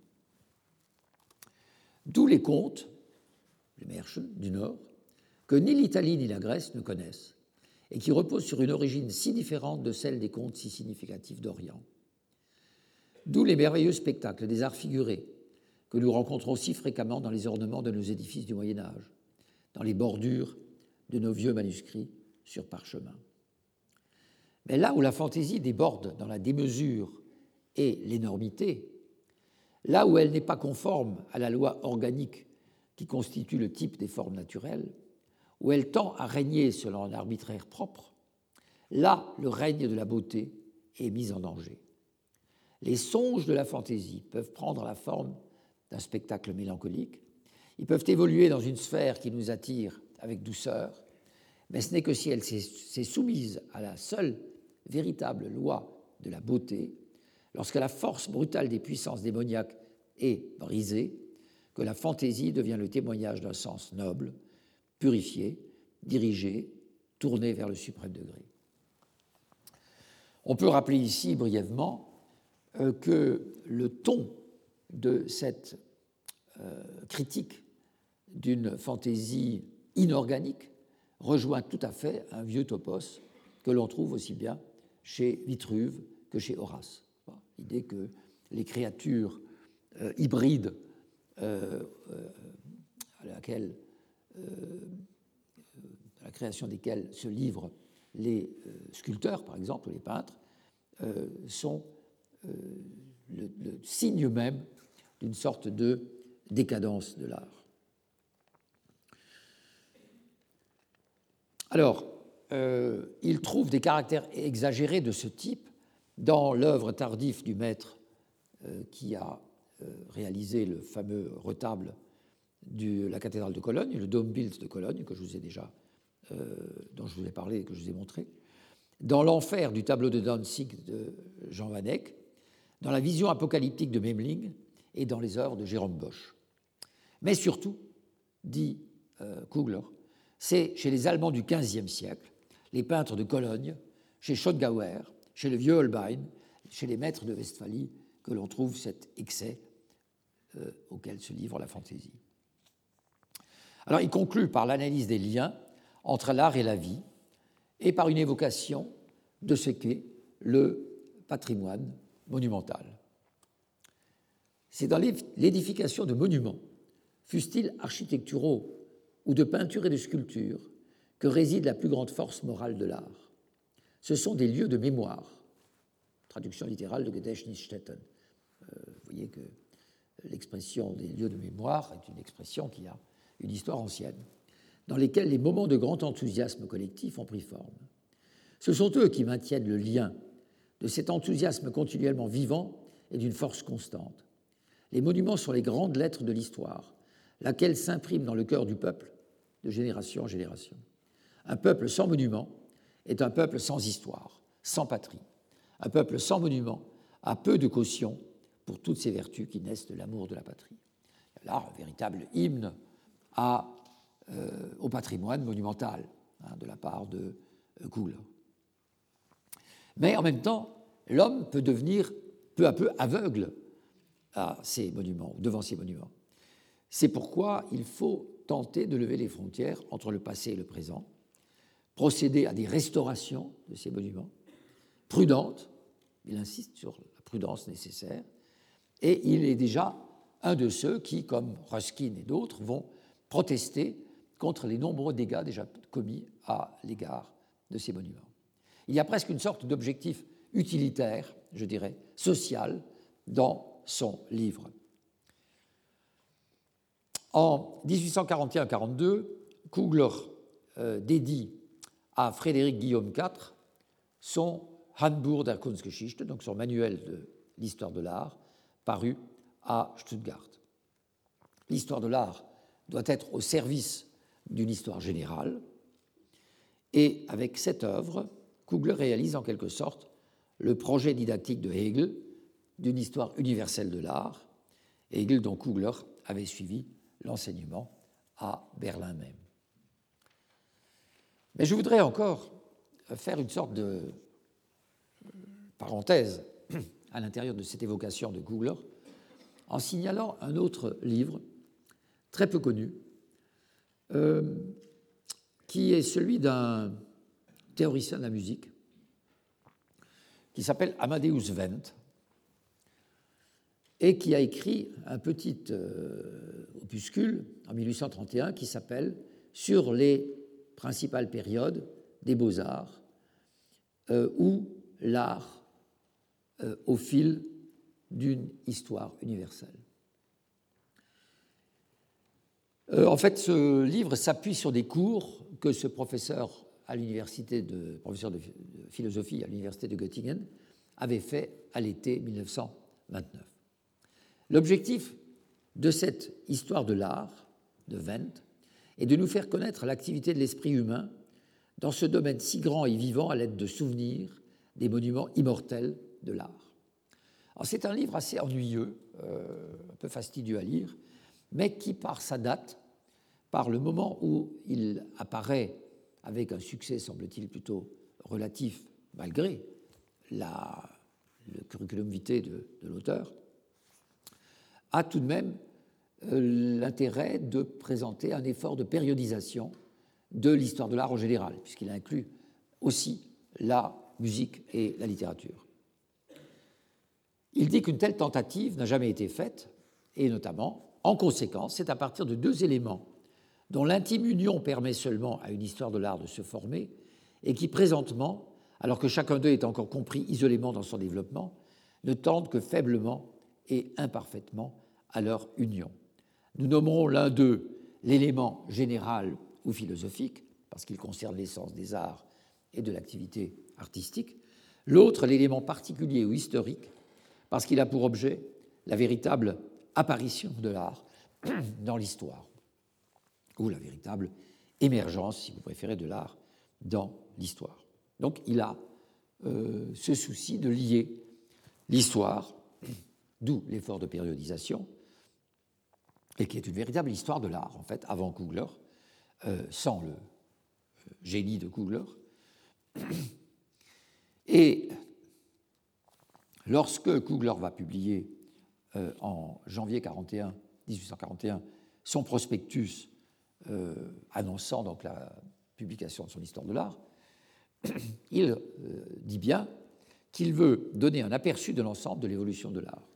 S1: D'où les contes, les Märchen du Nord, que ni l'Italie ni la Grèce ne connaissent, et qui reposent sur une origine si différente de celle des contes si significatifs d'Orient. D'où les merveilleux spectacles des arts figurés que nous rencontrons si fréquemment dans les ornements de nos édifices du Moyen-Âge, dans les bordures de nos vieux manuscrits sur parchemin. Mais là où la fantaisie déborde dans la démesure et l'énormité, là où elle n'est pas conforme à la loi organique qui constitue le type des formes naturelles, où elle tend à régner selon un arbitraire propre, là le règne de la beauté est mis en danger. Les songes de la fantaisie peuvent prendre la forme d'un spectacle mélancolique, ils peuvent évoluer dans une sphère qui nous attire avec douceur, mais ce n'est que si elle s'est soumise à la seule véritable loi de la beauté, lorsque la force brutale des puissances démoniaques est brisée, que la fantaisie devient le témoignage d'un sens noble, purifié, dirigé, tourné vers le suprême degré. On peut rappeler ici brièvement que le ton de cette critique d'une fantaisie inorganique rejoint tout à fait un vieux topos que l'on trouve aussi bien chez Vitruve que chez Horace. L'idée que les créatures hybrides à la création desquelles se livrent les sculpteurs, par exemple, ou les peintres, sont le signe même d'une sorte de décadence de l'art. Alors, il trouve des caractères exagérés de ce type dans l'œuvre tardive du maître qui a réalisé le fameux retable de la cathédrale de Cologne, le Dombild de Cologne, que je vous ai déjà, dont je vous ai parlé et que je vous ai montré, dans l'enfer du tableau de Danzig de Jean Van Eyck, dans la vision apocalyptique de Memling et dans les œuvres de Jérôme Bosch. Mais surtout, dit Kugler, c'est chez les Allemands du XVe siècle, les peintres de Cologne, chez Schottgauer, chez le vieux Holbein, chez les maîtres de Westphalie, que l'on trouve cet excès auquel se livre la fantaisie. Alors, il conclut par l'analyse des liens entre l'art et la vie et par une évocation de ce qu'est le patrimoine monumental. C'est dans l'édification de monuments, fussent-ils architecturaux ou de peinture et de sculpture, que réside la plus grande force morale de l'art. Ce sont des lieux de mémoire. Traduction littérale de Gedächtnisstätten. Vous voyez que l'expression des lieux de mémoire est une expression qui a une histoire ancienne, dans lesquels les moments de grand enthousiasme collectif ont pris forme. Ce sont eux qui maintiennent le lien de cet enthousiasme continuellement vivant et d'une force constante. Les monuments sont les grandes lettres de l'histoire, laquelle s'imprime dans le cœur du peuple de génération en génération. Un peuple sans monument est un peuple sans histoire, sans patrie. Un peuple sans monument a peu de caution pour toutes ces vertus qui naissent de l'amour de la patrie. Là, un véritable hymne au patrimoine monumental de la part de Kugler. Mais en même temps, l'homme peut devenir peu à peu aveugle à ces monuments, devant ces monuments. C'est pourquoi il faut tenter de lever les frontières entre le passé et le présent, procéder à des restaurations de ces monuments, prudentes, il insiste sur la prudence nécessaire, et il est déjà un de ceux qui, comme Ruskin et d'autres, vont protester contre les nombreux dégâts déjà commis à l'égard de ces monuments. Il y a presque une sorte d'objectif utilitaire, je dirais, social, dans son livre. En 1841-42, Kugler dédie à Frédéric Guillaume IV son Handbuch der Kunstgeschichte, donc son manuel de l'histoire de l'art, paru à Stuttgart. L'histoire de l'art doit être au service d'une histoire générale, et avec cette œuvre, Kugler réalise en quelque sorte le projet didactique de Hegel d'une histoire universelle de l'art, Hegel dont Kugler avait suivi l'enseignement à Berlin même. Mais je voudrais encore faire une sorte de parenthèse à l'intérieur de cette évocation de Kugler en signalant un autre livre très peu connu qui est celui d'un théoricien de la musique qui s'appelle Amadeus Wendt et qui a écrit un petit opuscule en 1831 qui s'appelle « Sur les principales périodes des beaux-arts ou l'art au fil d'une histoire universelle ». En fait, ce livre s'appuie sur des cours que ce professeur professeur de philosophie à l'université de Göttingen avait fait à l'été 1929. L'objectif de cette histoire de l'art de Wendt est de nous faire connaître l'activité de l'esprit humain dans ce domaine si grand et vivant à l'aide de souvenirs des monuments immortels de l'art. Alors, c'est un livre assez ennuyeux, un peu fastidieux à lire, mais qui, par sa date, par le moment où il apparaît avec un succès, semble-t-il, plutôt relatif, malgré le curriculum vitae de l'auteur, a tout de même l'intérêt de présenter un effort de périodisation de l'histoire de l'art en général, puisqu'il inclut aussi la musique et la littérature. Il dit qu'une telle tentative n'a jamais été faite, et notamment, en conséquence, c'est à partir de deux éléments dont l'intime union permet seulement à une histoire de l'art de se former, et qui présentement, alors que chacun d'eux est encore compris isolément dans son développement, ne tendent que faiblement et imparfaitement à leur union. Nous nommerons l'un d'eux l'élément général ou philosophique, parce qu'il concerne l'essence des arts et de l'activité artistique, l'autre l'élément particulier ou historique, parce qu'il a pour objet la véritable apparition de l'art dans l'histoire, ou la véritable émergence, si vous préférez, de l'art dans l'histoire. Donc il a ce souci de lier l'histoire, d'où l'effort de périodisation, et qui est une véritable histoire de l'art, en fait, avant Kugler, sans le génie de Kugler. Et lorsque Kugler va publier en janvier 1841 son prospectus annonçant donc la publication de son histoire de l'art, il dit bien qu'il veut donner un aperçu de l'ensemble de l'évolution de l'art.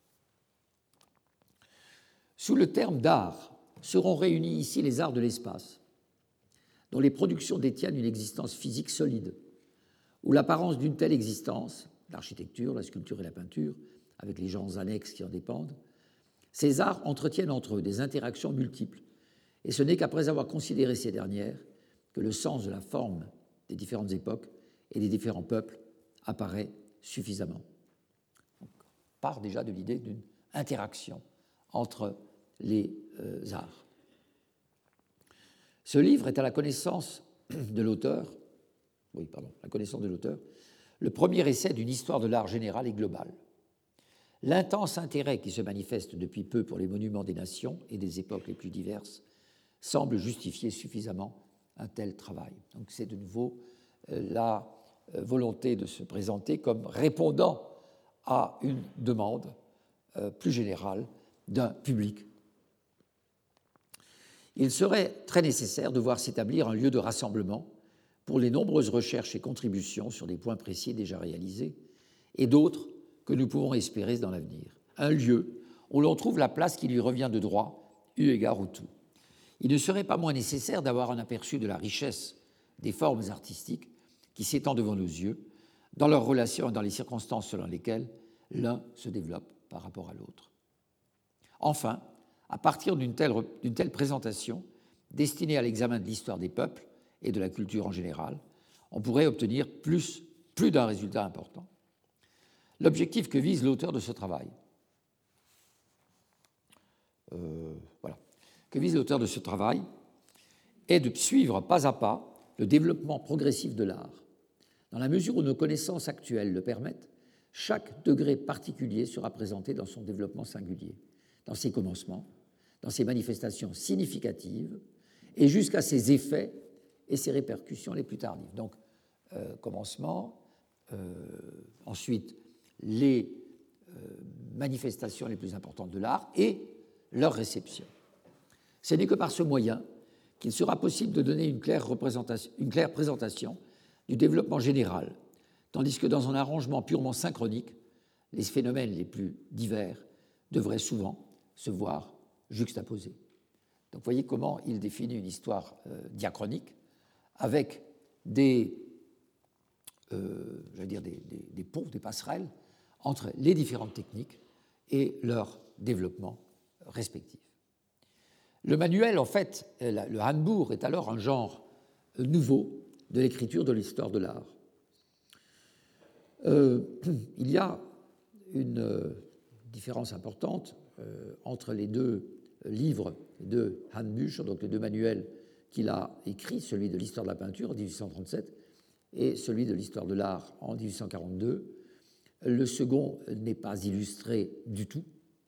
S1: Sous le terme d'art seront réunis ici les arts de l'espace, dont les productions détiennent une existence physique solide, où l'apparence d'une telle existence, l'architecture, la sculpture et la peinture, avec les genres annexes qui en dépendent, ces arts entretiennent entre eux des interactions multiples, et ce n'est qu'après avoir considéré ces dernières que le sens de la forme des différentes époques et des différents peuples apparaît suffisamment. On part déjà de l'idée d'une interaction entre les arts. Ce livre est à la connaissance de l'auteur, le premier essai d'une histoire de l'art général et global. L'intense intérêt qui se manifeste depuis peu pour les monuments des nations et des époques les plus diverses semble justifier suffisamment un tel travail. Donc c'est de nouveau la volonté de se présenter comme répondant à une demande plus générale d'un public. Il serait très nécessaire de voir s'établir un lieu de rassemblement pour les nombreuses recherches et contributions sur des points précis déjà réalisés et d'autres que nous pouvons espérer dans l'avenir. Un lieu où l'on trouve la place qui lui revient de droit, eu égard au tout. Il ne serait pas moins nécessaire d'avoir un aperçu de la richesse des formes artistiques qui s'étend devant nos yeux, dans leurs relations et dans les circonstances selon lesquelles l'un se développe par rapport à l'autre. Enfin, à partir d'une telle présentation, destinée à l'examen de l'histoire des peuples et de la culture en général, on pourrait obtenir plus d'un résultat important. L'objectif que vise l'auteur de ce travail, est de suivre pas à pas le développement progressif de l'art. Dans la mesure où nos connaissances actuelles le permettent, chaque degré particulier sera présenté dans son développement singulier, dans ses commencements, dans ses manifestations significatives et jusqu'à ses effets et ses répercussions les plus tardives. Donc, commencement, ensuite les manifestations les plus importantes de l'art et leur réception. Ce n'est que par ce moyen qu'il sera possible de donner une claire présentation du développement général, tandis que dans un arrangement purement synchronique, les phénomènes les plus divers devraient souvent se voir juxtaposés. Donc vous voyez comment il définit une histoire diachronique avec des ponts, des passerelles entre les différentes techniques et leur développement respectif. Le manuel, en fait, le Handbuch, est alors un genre nouveau de l'écriture de l'histoire de l'art. Il y a une différence importante entre les deux livres de Handbuch, donc les deux manuels qu'il a écrits, celui de l'histoire de la peinture en 1837 et celui de l'histoire de l'art en 1842. Le second n'est pas illustré du tout.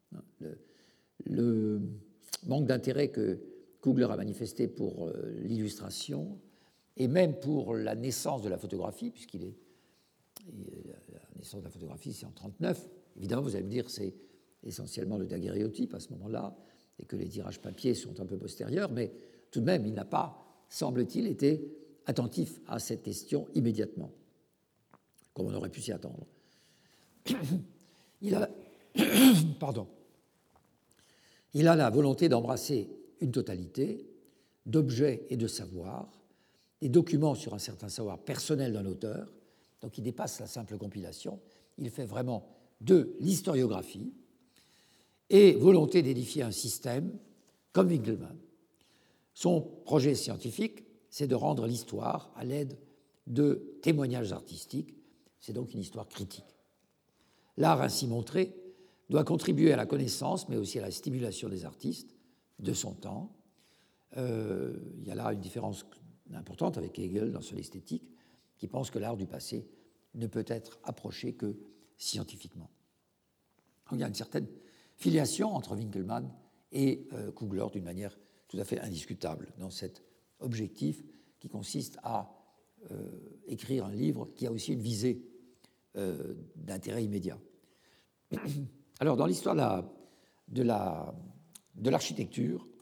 S1: Le manque d'intérêt que Kugler a manifesté pour l'illustration et même pour la naissance de la photographie, la naissance de la photographie, c'est en 1939. Évidemment, vous allez me dire, c'est essentiellement le daguerréotype à ce moment-là, et que les tirages papier sont un peu postérieurs, mais tout de même, il n'a pas, semble-t-il, été attentif à cette question immédiatement, comme on aurait pu s'y attendre. Il a, pardon. Il a la volonté d'embrasser une totalité d'objets et de savoirs, des documents sur un certain savoir personnel d'un auteur, donc il dépasse la simple compilation, il fait vraiment de l'historiographie et volonté d'édifier un système comme Winckelmann. Son projet scientifique, c'est de rendre l'histoire à l'aide de témoignages artistiques, c'est donc une histoire critique. L'art ainsi montré doit contribuer à la connaissance, mais aussi à la stimulation des artistes de son temps. Il y a là une différence importante avec Hegel dans son esthétique, qui pense que l'art du passé ne peut être approché que scientifiquement. Donc, il y a une certaine filiation entre Winckelmann et Kugler d'une manière tout à fait indiscutable dans cet objectif qui consiste à écrire un livre qui a aussi une visée d'intérêt immédiat. Alors, dans l'histoire de l'architecture,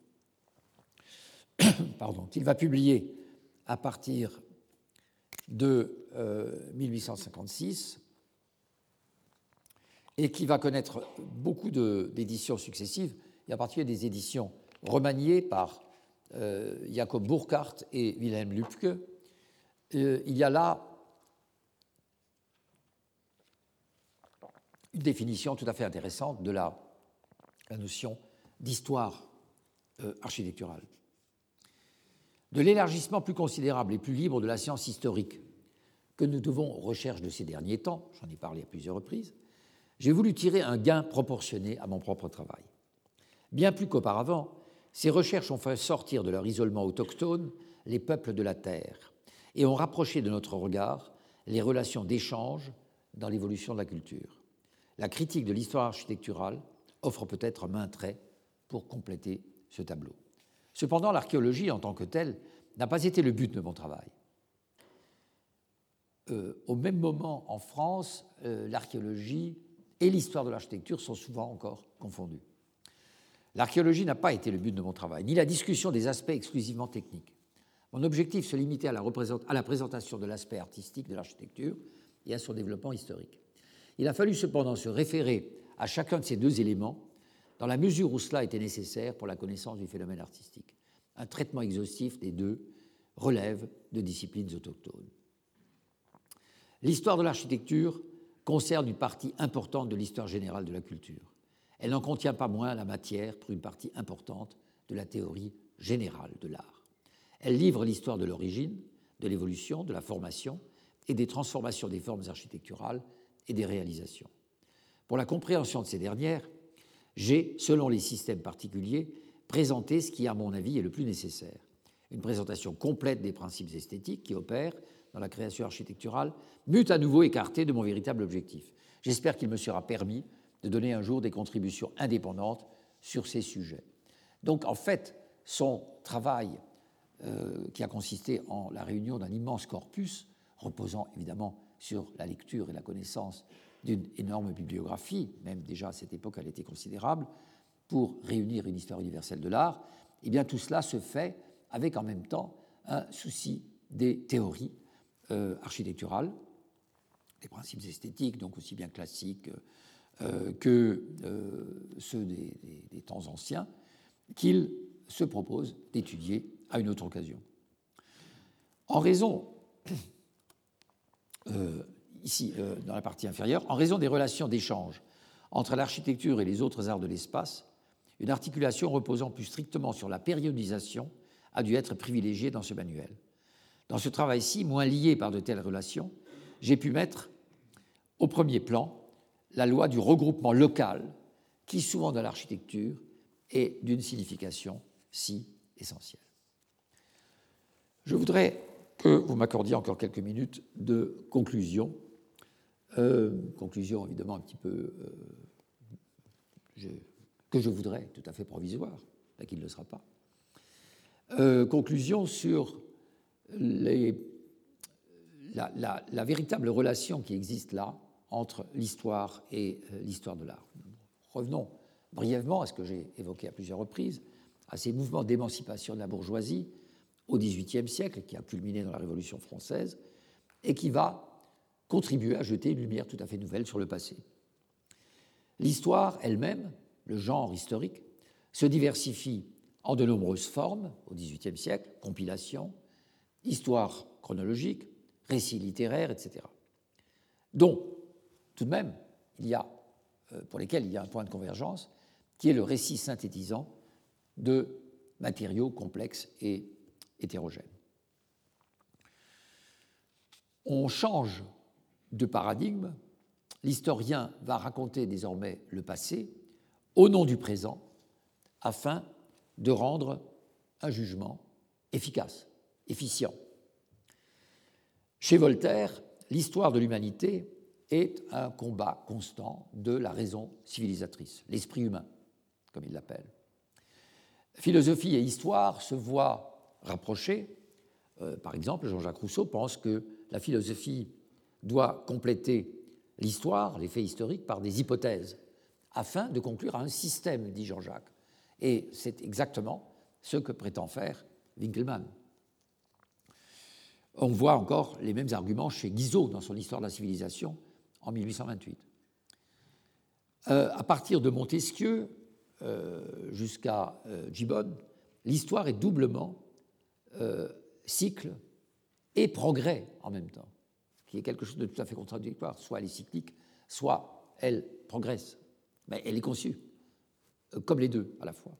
S1: qu'il va publier à partir de 1856 et qui va connaître beaucoup d'éditions successives, et en particulier des éditions remaniées par Jacob Burckhardt et Wilhelm Lübke. Il y a là une définition tout à fait intéressante de la notion d'histoire architecturale. De l'élargissement plus considérable et plus libre de la science historique que nous devons aux recherches de ces derniers temps, j'en ai parlé à plusieurs reprises, j'ai voulu tirer un gain proportionné à mon propre travail. Bien plus qu'auparavant, ces recherches ont fait sortir de leur isolement autochtone les peuples de la Terre et ont rapproché de notre regard les relations d'échange dans l'évolution de la culture. La critique de l'histoire architecturale offre peut-être maint trait pour compléter ce tableau. Cependant, l'archéologie en tant que telle n'a pas été le but de mon travail. Au même moment, en France, l'archéologie et l'histoire de l'architecture sont souvent encore confondues. L'archéologie n'a pas été le but de mon travail, ni la discussion des aspects exclusivement techniques. Mon objectif se limitait à la présentation de l'aspect artistique de l'architecture et à son développement historique. Il a fallu cependant se référer à chacun de ces deux éléments dans la mesure où cela était nécessaire pour la connaissance du phénomène artistique. Un traitement exhaustif des deux relève de disciplines autochtones. L'histoire de l'architecture concerne une partie importante de l'histoire générale de la culture. Elle n'en contient pas moins la matière pour une partie importante de la théorie générale de l'art. Elle livre l'histoire de l'origine, de l'évolution, de la formation et des transformations des formes architecturales et des réalisations. Pour la compréhension de ces dernières, j'ai, selon les systèmes particuliers, présenté ce qui, à mon avis, est le plus nécessaire. Une présentation complète des principes esthétiques qui opèrent dans la création architecturale m'eût à nouveau écarté de mon véritable objectif. J'espère qu'il me sera permis de donner un jour des contributions indépendantes sur ces sujets. Donc, en fait, son travail, qui a consisté en la réunion d'un immense corpus, reposant évidemment sur la lecture et la connaissance d'une énorme bibliographie, même déjà à cette époque elle était considérable, pour réunir une histoire universelle de l'art, eh bien tout cela se fait avec en même temps un souci des théories architecturales, des principes esthétiques, donc aussi bien classiques que ceux des temps anciens, qu'il se propose d'étudier à une autre occasion. En raison ici, dans la partie inférieure, en raison des relations d'échange entre l'architecture et les autres arts de l'espace, une articulation reposant plus strictement sur la périodisation a dû être privilégiée dans ce manuel. Dans ce travail-ci, moins lié par de telles relations, j'ai pu mettre au premier plan la loi du regroupement local qui, souvent dans l'architecture, est d'une signification si essentielle. Je voudrais que vous m'accordiez encore quelques minutes de conclusion. Conclusion évidemment un petit peu que je voudrais tout à fait provisoire, mais qui ne le sera pas. Conclusion sur la véritable relation qui existe là entre l'histoire et l'histoire de l'art. revenons brièvement à ce que j'ai évoqué à plusieurs reprises, à ces mouvements d'émancipation de la bourgeoisie au XVIIIe siècle, qui a culminé dans la Révolution française, et qui va contribuer à jeter une lumière tout à fait nouvelle sur le passé. L'histoire elle-même, le genre historique, se diversifie en de nombreuses formes au XVIIIe siècle, compilation, histoire chronologique, récits littéraires, etc. Dont, tout de même, pour lesquels il y a un point de convergence, qui est le récit synthétisant de matériaux complexes et hétérogènes. On change de paradigme. L'historien va raconter désormais le passé au nom du présent afin de rendre un jugement efficace, efficient. Chez Voltaire, l'histoire de l'humanité est un combat constant de la raison civilisatrice, l'esprit humain, comme il l'appelle. Philosophie et histoire se voient rapprochées. Par exemple, Jean-Jacques Rousseau pense que la philosophie doit compléter l'histoire, les faits historiques, par des hypothèses, afin de conclure à un système, dit Jean-Jacques. Et c'est exactement ce que prétend faire Winckelmann. On voit encore les mêmes arguments chez Guizot dans son Histoire de la civilisation en 1828. À partir de Montesquieu jusqu'à Gibbon, l'histoire est doublement cycle et progrès en même temps, qui est quelque chose de tout à fait contradictoire. Soit elle est cyclique, soit elle progresse. Mais elle est conçue comme les deux à la fois.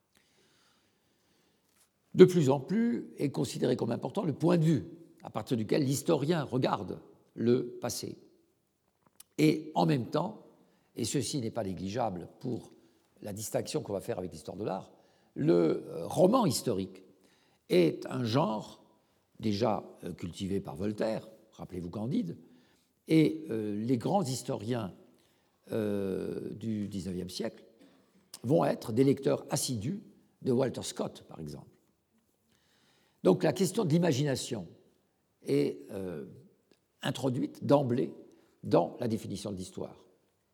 S1: De plus en plus est considéré comme important le point de vue à partir duquel l'historien regarde le passé. Et en même temps, et ceci n'est pas négligeable pour la distinction qu'on va faire avec l'histoire de l'art, le roman historique est un genre déjà cultivé par Voltaire, rappelez-vous Candide, et les grands historiens du XIXe siècle vont être des lecteurs assidus de Walter Scott, par exemple. Donc la question de l'imagination est introduite d'emblée dans la définition de l'histoire.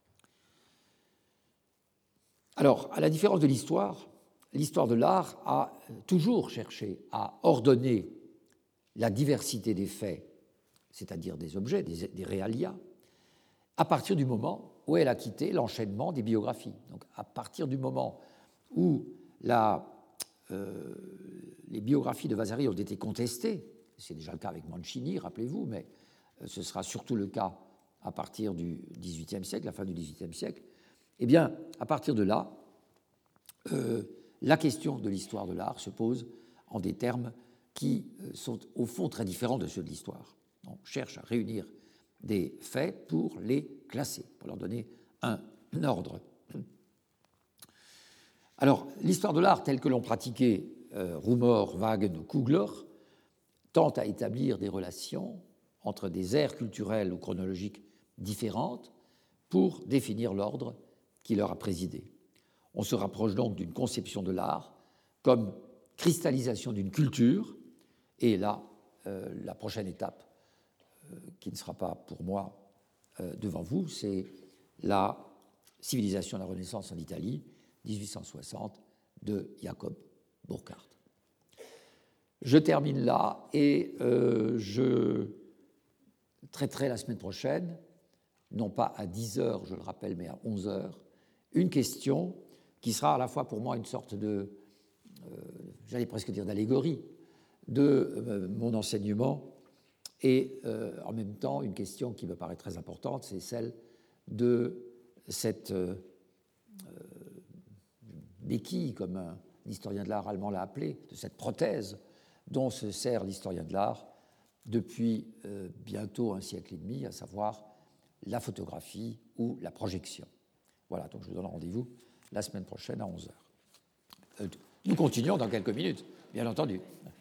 S1: Alors, à la différence de l'histoire de l'art a toujours cherché à ordonner la diversité des faits, c'est-à-dire des objets, des réalia, à partir du moment où elle a quitté l'enchaînement des biographies. Donc, à partir du moment où les biographies de Vasari ont été contestées, c'est déjà le cas avec Mancini, rappelez-vous, mais ce sera surtout le cas à partir du XVIIIe siècle, la fin du XVIIIe siècle, eh bien, à partir de là, la question de l'histoire de l'art se pose en des termes qui sont au fond très différents de ceux de l'histoire. On cherche à réunir des faits pour les classer, pour leur donner un ordre. Alors, l'histoire de l'art telle que l'ont pratiquée Rumor, Wagen ou Kugler tente à établir des relations entre des aires culturelles ou chronologiques différentes pour définir l'ordre qui leur a présidé. On se rapproche donc d'une conception de l'art comme cristallisation d'une culture, et là, la prochaine étape, qui ne sera pas pour moi devant vous, c'est la civilisation de la Renaissance en Italie, 1860, de Jacob Burckhardt. Je termine là et je traiterai la semaine prochaine, non pas à 10h, je le rappelle, mais à 11h, une question qui sera à la fois pour moi une sorte de, j'allais presque dire d'allégorie, de mon enseignement et en même temps une question qui me paraît très importante, c'est celle de cette béquille, comme un historien de l'art allemand l'a appelé, de cette prothèse dont se sert l'historien de l'art depuis bientôt un siècle et demi, à savoir la photographie ou la projection. Voilà, donc je vous donne rendez-vous la semaine prochaine à 11h. Nous continuons dans quelques minutes, bien entendu.